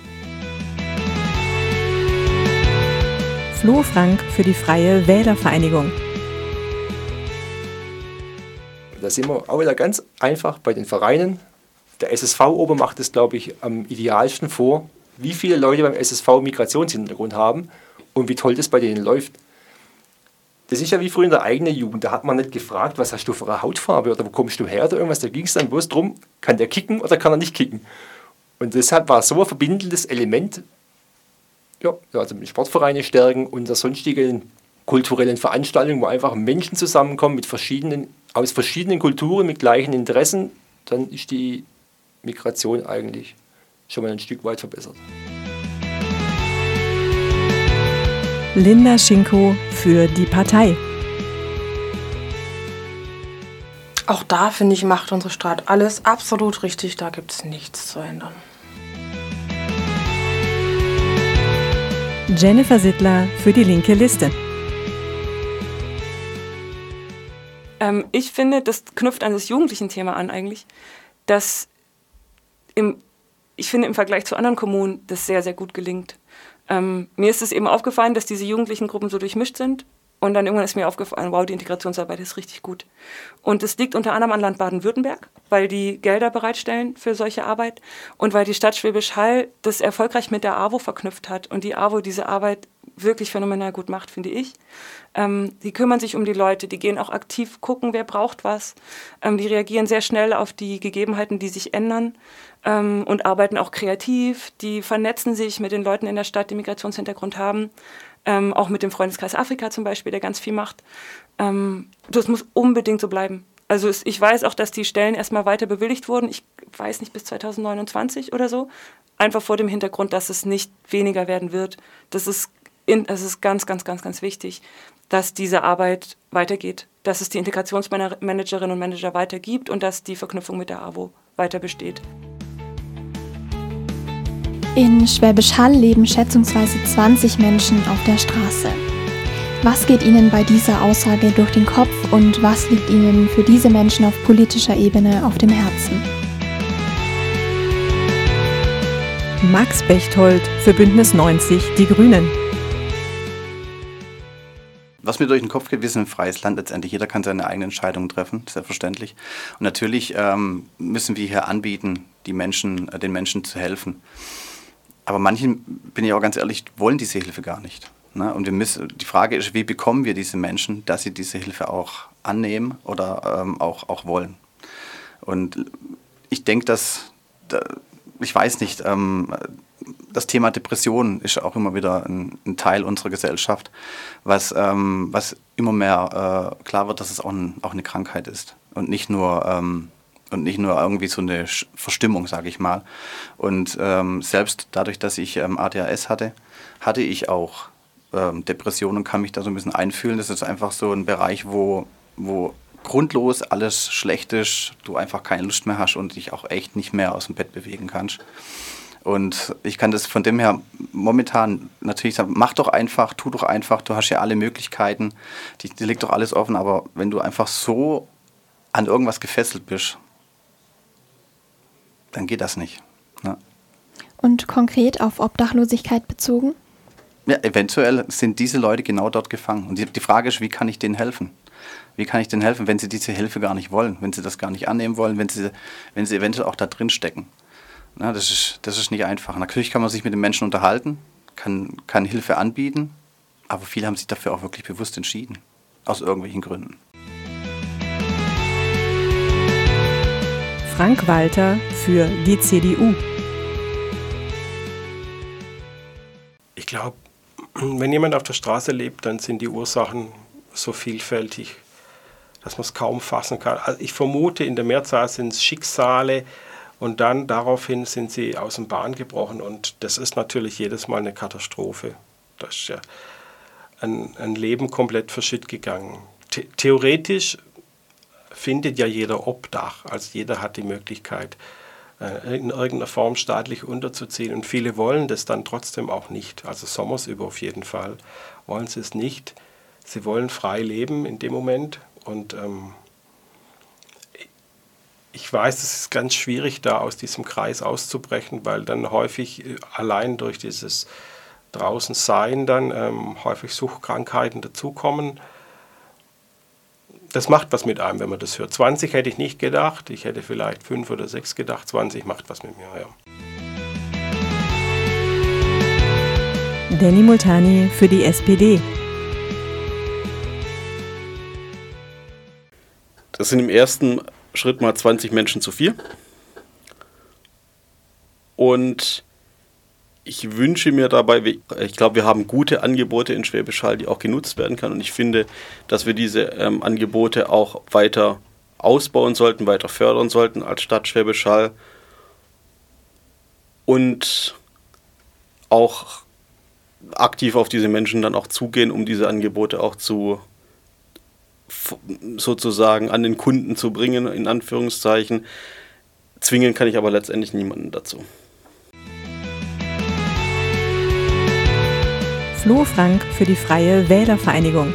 Flo Frank für die Freie Wählervereinigung. Da sind wir auch wieder ganz einfach bei den Vereinen. Der SSV oben macht es, glaube ich, am idealsten vor, wie viele Leute beim SSV Migrationshintergrund haben und wie toll das bei denen läuft. Das ist ja wie früher in der eigenen Jugend. Da hat man nicht gefragt, was hast du für eine Hautfarbe oder wo kommst du her oder irgendwas. Da ging es dann bloß darum, kann der kicken oder kann er nicht kicken. Und deshalb war so ein verbindendes Element, ja, also mit Sportvereine stärken und der sonstigen kulturellen Veranstaltungen, wo einfach Menschen zusammenkommen aus verschiedenen Kulturen mit gleichen Interessen, dann ist die Migration eigentlich schon mal ein Stück weit verbessert. Linda Schinko für die Partei. Auch da, finde ich, macht unsere Stadt alles absolut richtig. Da gibt es nichts zu ändern. Jennifer Sittler für die linke Liste. Ich finde, das knüpft an das Jugendlichen-Thema an eigentlich, dass ich finde im Vergleich zu anderen Kommunen das sehr, sehr gut gelingt. Mir ist es eben aufgefallen, dass diese jugendlichen Gruppen so durchmischt sind und dann irgendwann ist mir aufgefallen, wow, die Integrationsarbeit ist richtig gut. Und es liegt unter anderem an Land Baden-Württemberg, weil die Gelder bereitstellen für solche Arbeit und weil die Stadt Schwäbisch Hall das erfolgreich mit der AWO verknüpft hat und die AWO diese Arbeit wirklich phänomenal gut macht, finde ich. Die kümmern sich um die Leute, die gehen auch aktiv gucken, wer braucht was. Die reagieren sehr schnell auf die Gegebenheiten, die sich ändern und arbeiten auch kreativ. Die vernetzen sich mit den Leuten in der Stadt, die Migrationshintergrund haben. Auch mit dem Freundeskreis Afrika zum Beispiel, der ganz viel macht. Das muss unbedingt so bleiben. Also ich weiß auch, dass die Stellen erstmal weiter bewilligt wurden. Ich weiß nicht, bis 2029 oder so. Einfach vor dem Hintergrund, dass es nicht weniger werden wird. Das ist ganz, ganz, ganz, ganz wichtig, dass diese Arbeit weitergeht. Dass es die Integrationsmanagerinnen und Manager weitergibt und dass die Verknüpfung mit der AWO weiter besteht. In Schwäbisch Hall leben schätzungsweise 20 Menschen auf der Straße. Was geht Ihnen bei dieser Aussage durch den Kopf und was liegt Ihnen für diese Menschen auf politischer Ebene auf dem Herzen? Max Bechtold für Bündnis 90 Die Grünen. Was mir durch den Kopf geht, wir sind ein freies Land letztendlich. Jeder kann seine eigenen Entscheidungen treffen, selbstverständlich. Und natürlich müssen wir hier anbieten, den Menschen zu helfen. Aber manchen, bin ich auch ganz ehrlich, wollen diese Hilfe gar nicht. Ne? Und die Frage ist, wie bekommen wir diese Menschen, dass sie diese Hilfe auch annehmen oder auch wollen. Und ich denke, ich weiß nicht, das Thema Depression ist auch immer wieder ein Teil unserer Gesellschaft, was immer mehr klar wird, dass es auch eine Krankheit ist und nicht nur irgendwie so eine Verstimmung, sage ich mal. Und selbst dadurch, dass ich ADHS hatte ich auch Depressionen und kann mich da so ein bisschen einfühlen. Das ist einfach so ein Bereich, wo grundlos alles schlecht ist, du einfach keine Lust mehr hast und dich auch echt nicht mehr aus dem Bett bewegen kannst. Und ich kann das von dem her momentan natürlich sagen, mach doch einfach, tu doch einfach, du hast ja alle Möglichkeiten, dir liegt doch alles offen, aber wenn du einfach so an irgendwas gefesselt bist, dann geht das nicht. Ne? Und konkret auf Obdachlosigkeit bezogen? Ja, eventuell sind diese Leute genau dort gefangen. Und die Frage ist, wie kann ich denen helfen? Wie kann ich denen helfen, wenn sie diese Hilfe gar nicht wollen, wenn sie das gar nicht annehmen wollen, wenn sie eventuell auch da drin stecken? Na, das ist nicht einfach. Natürlich kann man sich mit den Menschen unterhalten, kann Hilfe anbieten, aber viele haben sich dafür auch wirklich bewusst entschieden, aus irgendwelchen Gründen. Frank Walter für die CDU. Ich glaube, wenn jemand auf der Straße lebt, dann sind die Ursachen so vielfältig, dass man es kaum fassen kann. Also ich vermute, in der Mehrzahl sind es Schicksale und dann daraufhin sind sie aus dem Bahn gebrochen und das ist natürlich jedes Mal eine Katastrophe. Das ist ja ein Leben komplett verschütt gegangen. Theoretisch findet ja jeder Obdach, also jeder hat die Möglichkeit, in irgendeiner Form staatlich unterzuziehen. Und viele wollen das dann trotzdem auch nicht. Also sommersüber auf jeden Fall wollen sie es nicht. Sie wollen frei leben in dem Moment. Und ich weiß, es ist ganz schwierig, da aus diesem Kreis auszubrechen, weil dann häufig allein durch dieses Draußensein dann häufig Suchtkrankheiten dazukommen. Das macht was mit einem, wenn man das hört. 20 hätte ich nicht gedacht, ich hätte vielleicht 5 oder 6 gedacht, 20 macht was mit mir, ja. Danny Multani für die SPD. Das sind im ersten Schritt mal 20 Menschen zu viel. Und ich wünsche mir dabei, ich glaube, wir haben gute Angebote in Schwäbisch Hall, die auch genutzt werden können. Und ich finde, dass wir diese Angebote auch weiter ausbauen sollten, weiter fördern sollten als Stadt Schwäbisch Hall. Und auch aktiv auf diese Menschen dann auch zugehen, um diese Angebote auch sozusagen an den Kunden zu bringen, in Anführungszeichen. Zwingen kann ich aber letztendlich niemanden dazu. Flo Frank für die Freie Wählervereinigung.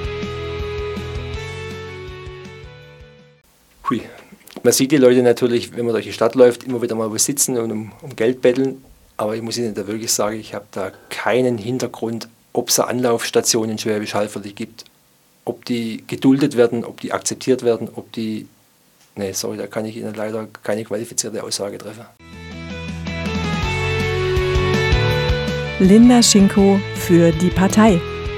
Hui. Man sieht die Leute natürlich, wenn man durch die Stadt läuft, immer wieder mal wo sitzen und um Geld betteln. Aber ich muss Ihnen da wirklich sagen, ich habe da keinen Hintergrund, ob es eine Anlaufstation in Schwäbisch Hall für die gibt, ob die geduldet werden, ob die akzeptiert werden, ob die... Nee, sorry, da kann ich Ihnen leider keine qualifizierte Aussage treffen. Linda Schinko für die Partei.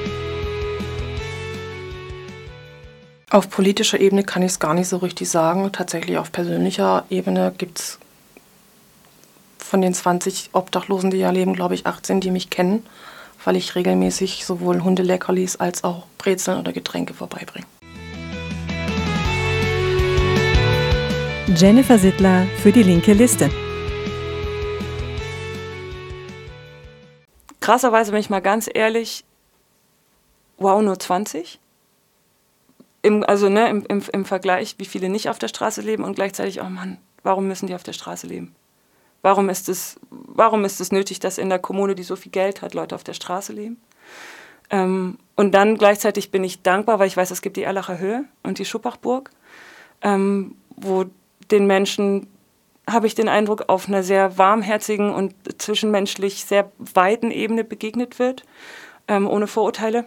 Auf politischer Ebene kann ich es gar nicht so richtig sagen. Tatsächlich auf persönlicher Ebene gibt es von den 20 Obdachlosen, die hier leben, glaube ich 18, die mich kennen, weil ich regelmäßig sowohl Hundeleckerlis als auch Brezeln oder Getränke vorbeibringe. Jennifer Sittler für die linke Liste. Krasserweise bin ich mal ganz ehrlich, wow, nur 20? Im Vergleich, wie viele nicht auf der Straße leben und gleichzeitig, oh Mann, warum müssen die auf der Straße leben? Warum ist es nötig, dass in der Kommune, die so viel Geld hat, Leute auf der Straße leben? Und dann gleichzeitig bin ich dankbar, weil ich weiß, es gibt die Erlacher Höhe und die Schuppachburg, wo den Menschen, habe ich den Eindruck, auf einer sehr warmherzigen und zwischenmenschlich sehr weiten Ebene begegnet wird, ohne Vorurteile.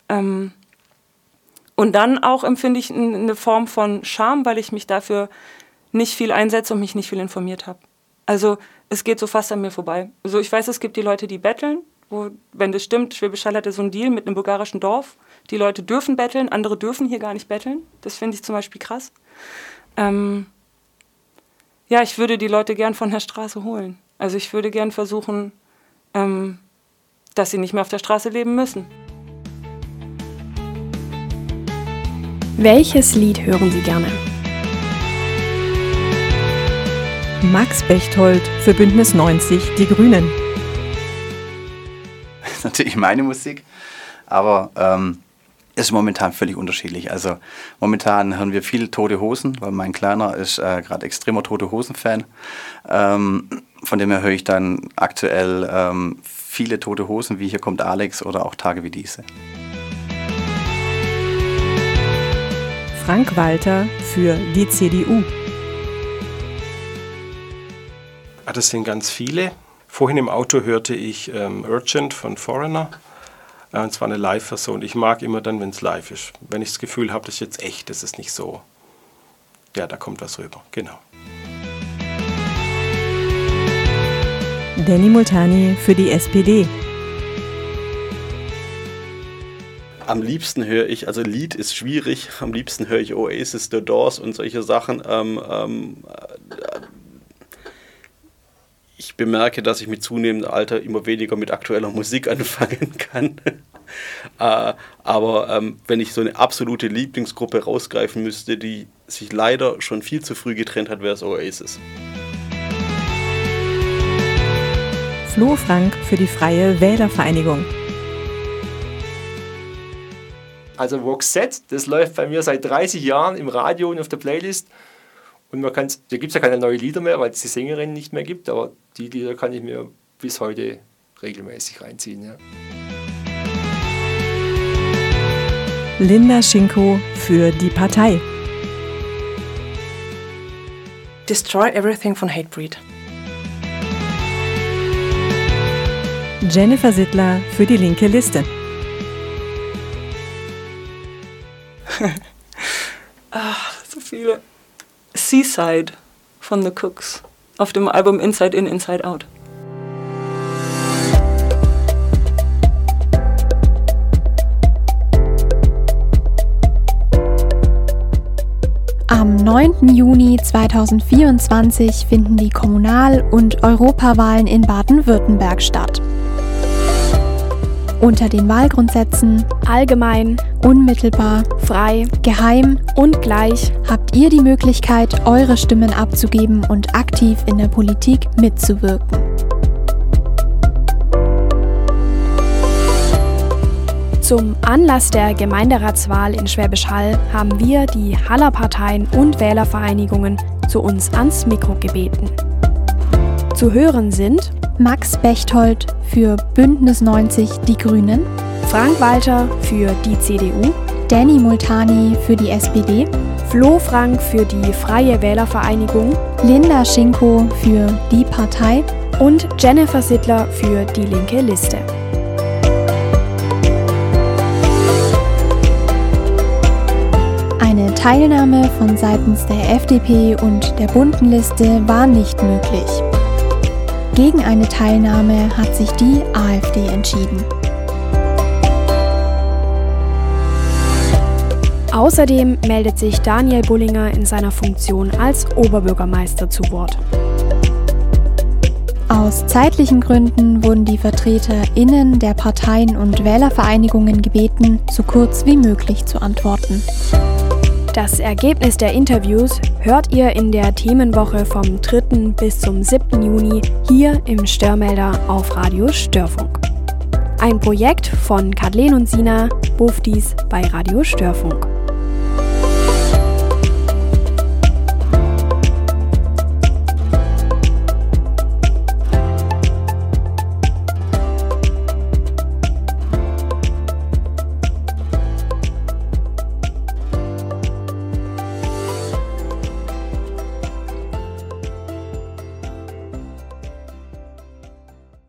Und dann auch empfinde ich eine Form von Scham, weil ich mich dafür nicht viel einsetze und mich nicht viel informiert habe. Also es geht so fast an mir vorbei. Also ich weiß, es gibt die Leute, die betteln, wo, wenn das stimmt, Schwäbisch Hall hatte so einen Deal mit einem bulgarischen Dorf. Die Leute dürfen betteln, andere dürfen hier gar nicht betteln. Das finde ich zum Beispiel krass. Ich würde die Leute gern von der Straße holen. Also ich würde gern versuchen, dass sie nicht mehr auf der Straße leben müssen. Welches Lied hören Sie gerne? Max Bechtold für Bündnis 90 Die Grünen. Das ist natürlich meine Musik, aber ist momentan völlig unterschiedlich. Also momentan hören wir viel Tote Hosen, weil mein Kleiner ist gerade extremer Tote Hosen-Fan. Von dem her höre ich dann aktuell viele Tote Hosen, wie Hier kommt Alex oder auch Tage wie diese. Frank Walter für die CDU. Das sind ganz viele. Vorhin im Auto hörte ich Urgent von Foreigner. Und zwar eine Live-Version. Ich mag immer dann, wenn es live ist. Wenn ich das Gefühl habe, das ist jetzt echt, das ist nicht so. Ja, da kommt was rüber. Genau. Danny Multani für die SPD. Am liebsten höre ich, also Lied ist schwierig, am liebsten höre ich Oasis, The Doors und solche Sachen. Ich bemerke, dass ich mit zunehmendem Alter immer weniger mit aktueller Musik anfangen kann. Aber wenn ich so eine absolute Lieblingsgruppe rausgreifen müsste, die sich leider schon viel zu früh getrennt hat, wäre es Oasis. Flo Frank für die Freie Wählervereinigung. Also Roxette, das läuft bei mir seit 30 Jahren im Radio und auf der Playlist. Und da gibt es ja keine neuen Lieder mehr, weil es die Sängerin nicht mehr gibt, aber die Lieder kann ich mir bis heute regelmäßig reinziehen. Ja. Linda Schinko für die Partei. Destroy Everything von Hatebreed. Jennifer Sittler für die linke Liste. So viele. Seaside von The Cooks auf dem Album Inside In, Inside Out. Am 9. Juni 2024 finden die Kommunal- und Europawahlen in Baden-Württemberg statt. Unter den Wahlgrundsätzen Allgemein, unmittelbar, frei geheim und gleich habt ihr die Möglichkeit, eure Stimmen abzugeben und aktiv in der Politik mitzuwirken. Zum Anlass der Gemeinderatswahl in Schwäbisch Hall haben wir die Haller Parteien und Wählervereinigungen zu uns ans Mikro gebeten. Zu hören sind Max Bechtold für Bündnis 90 Die Grünen, Frank Walter für die CDU, Danny Multani für die SPD, Flo Frank für die Freie Wählervereinigung, Linda Schinko für die Partei und Jennifer Sittler für die linke Liste. Eine Teilnahme von seitens der FDP und der bunten Liste war nicht möglich. Gegen eine Teilnahme hat sich die AfD entschieden. Außerdem meldet sich Daniel Bullinger in seiner Funktion als Oberbürgermeister zu Wort. Aus zeitlichen Gründen wurden die VertreterInnen der Parteien und Wählervereinigungen gebeten, so kurz wie möglich zu antworten. Das Ergebnis der Interviews hört ihr in der Themenwoche vom 3. bis zum 7. Juni hier im Störmelder auf Radio Störfunk. Ein Projekt von Kathleen und Sina, Buftis bei Radio Störfunk.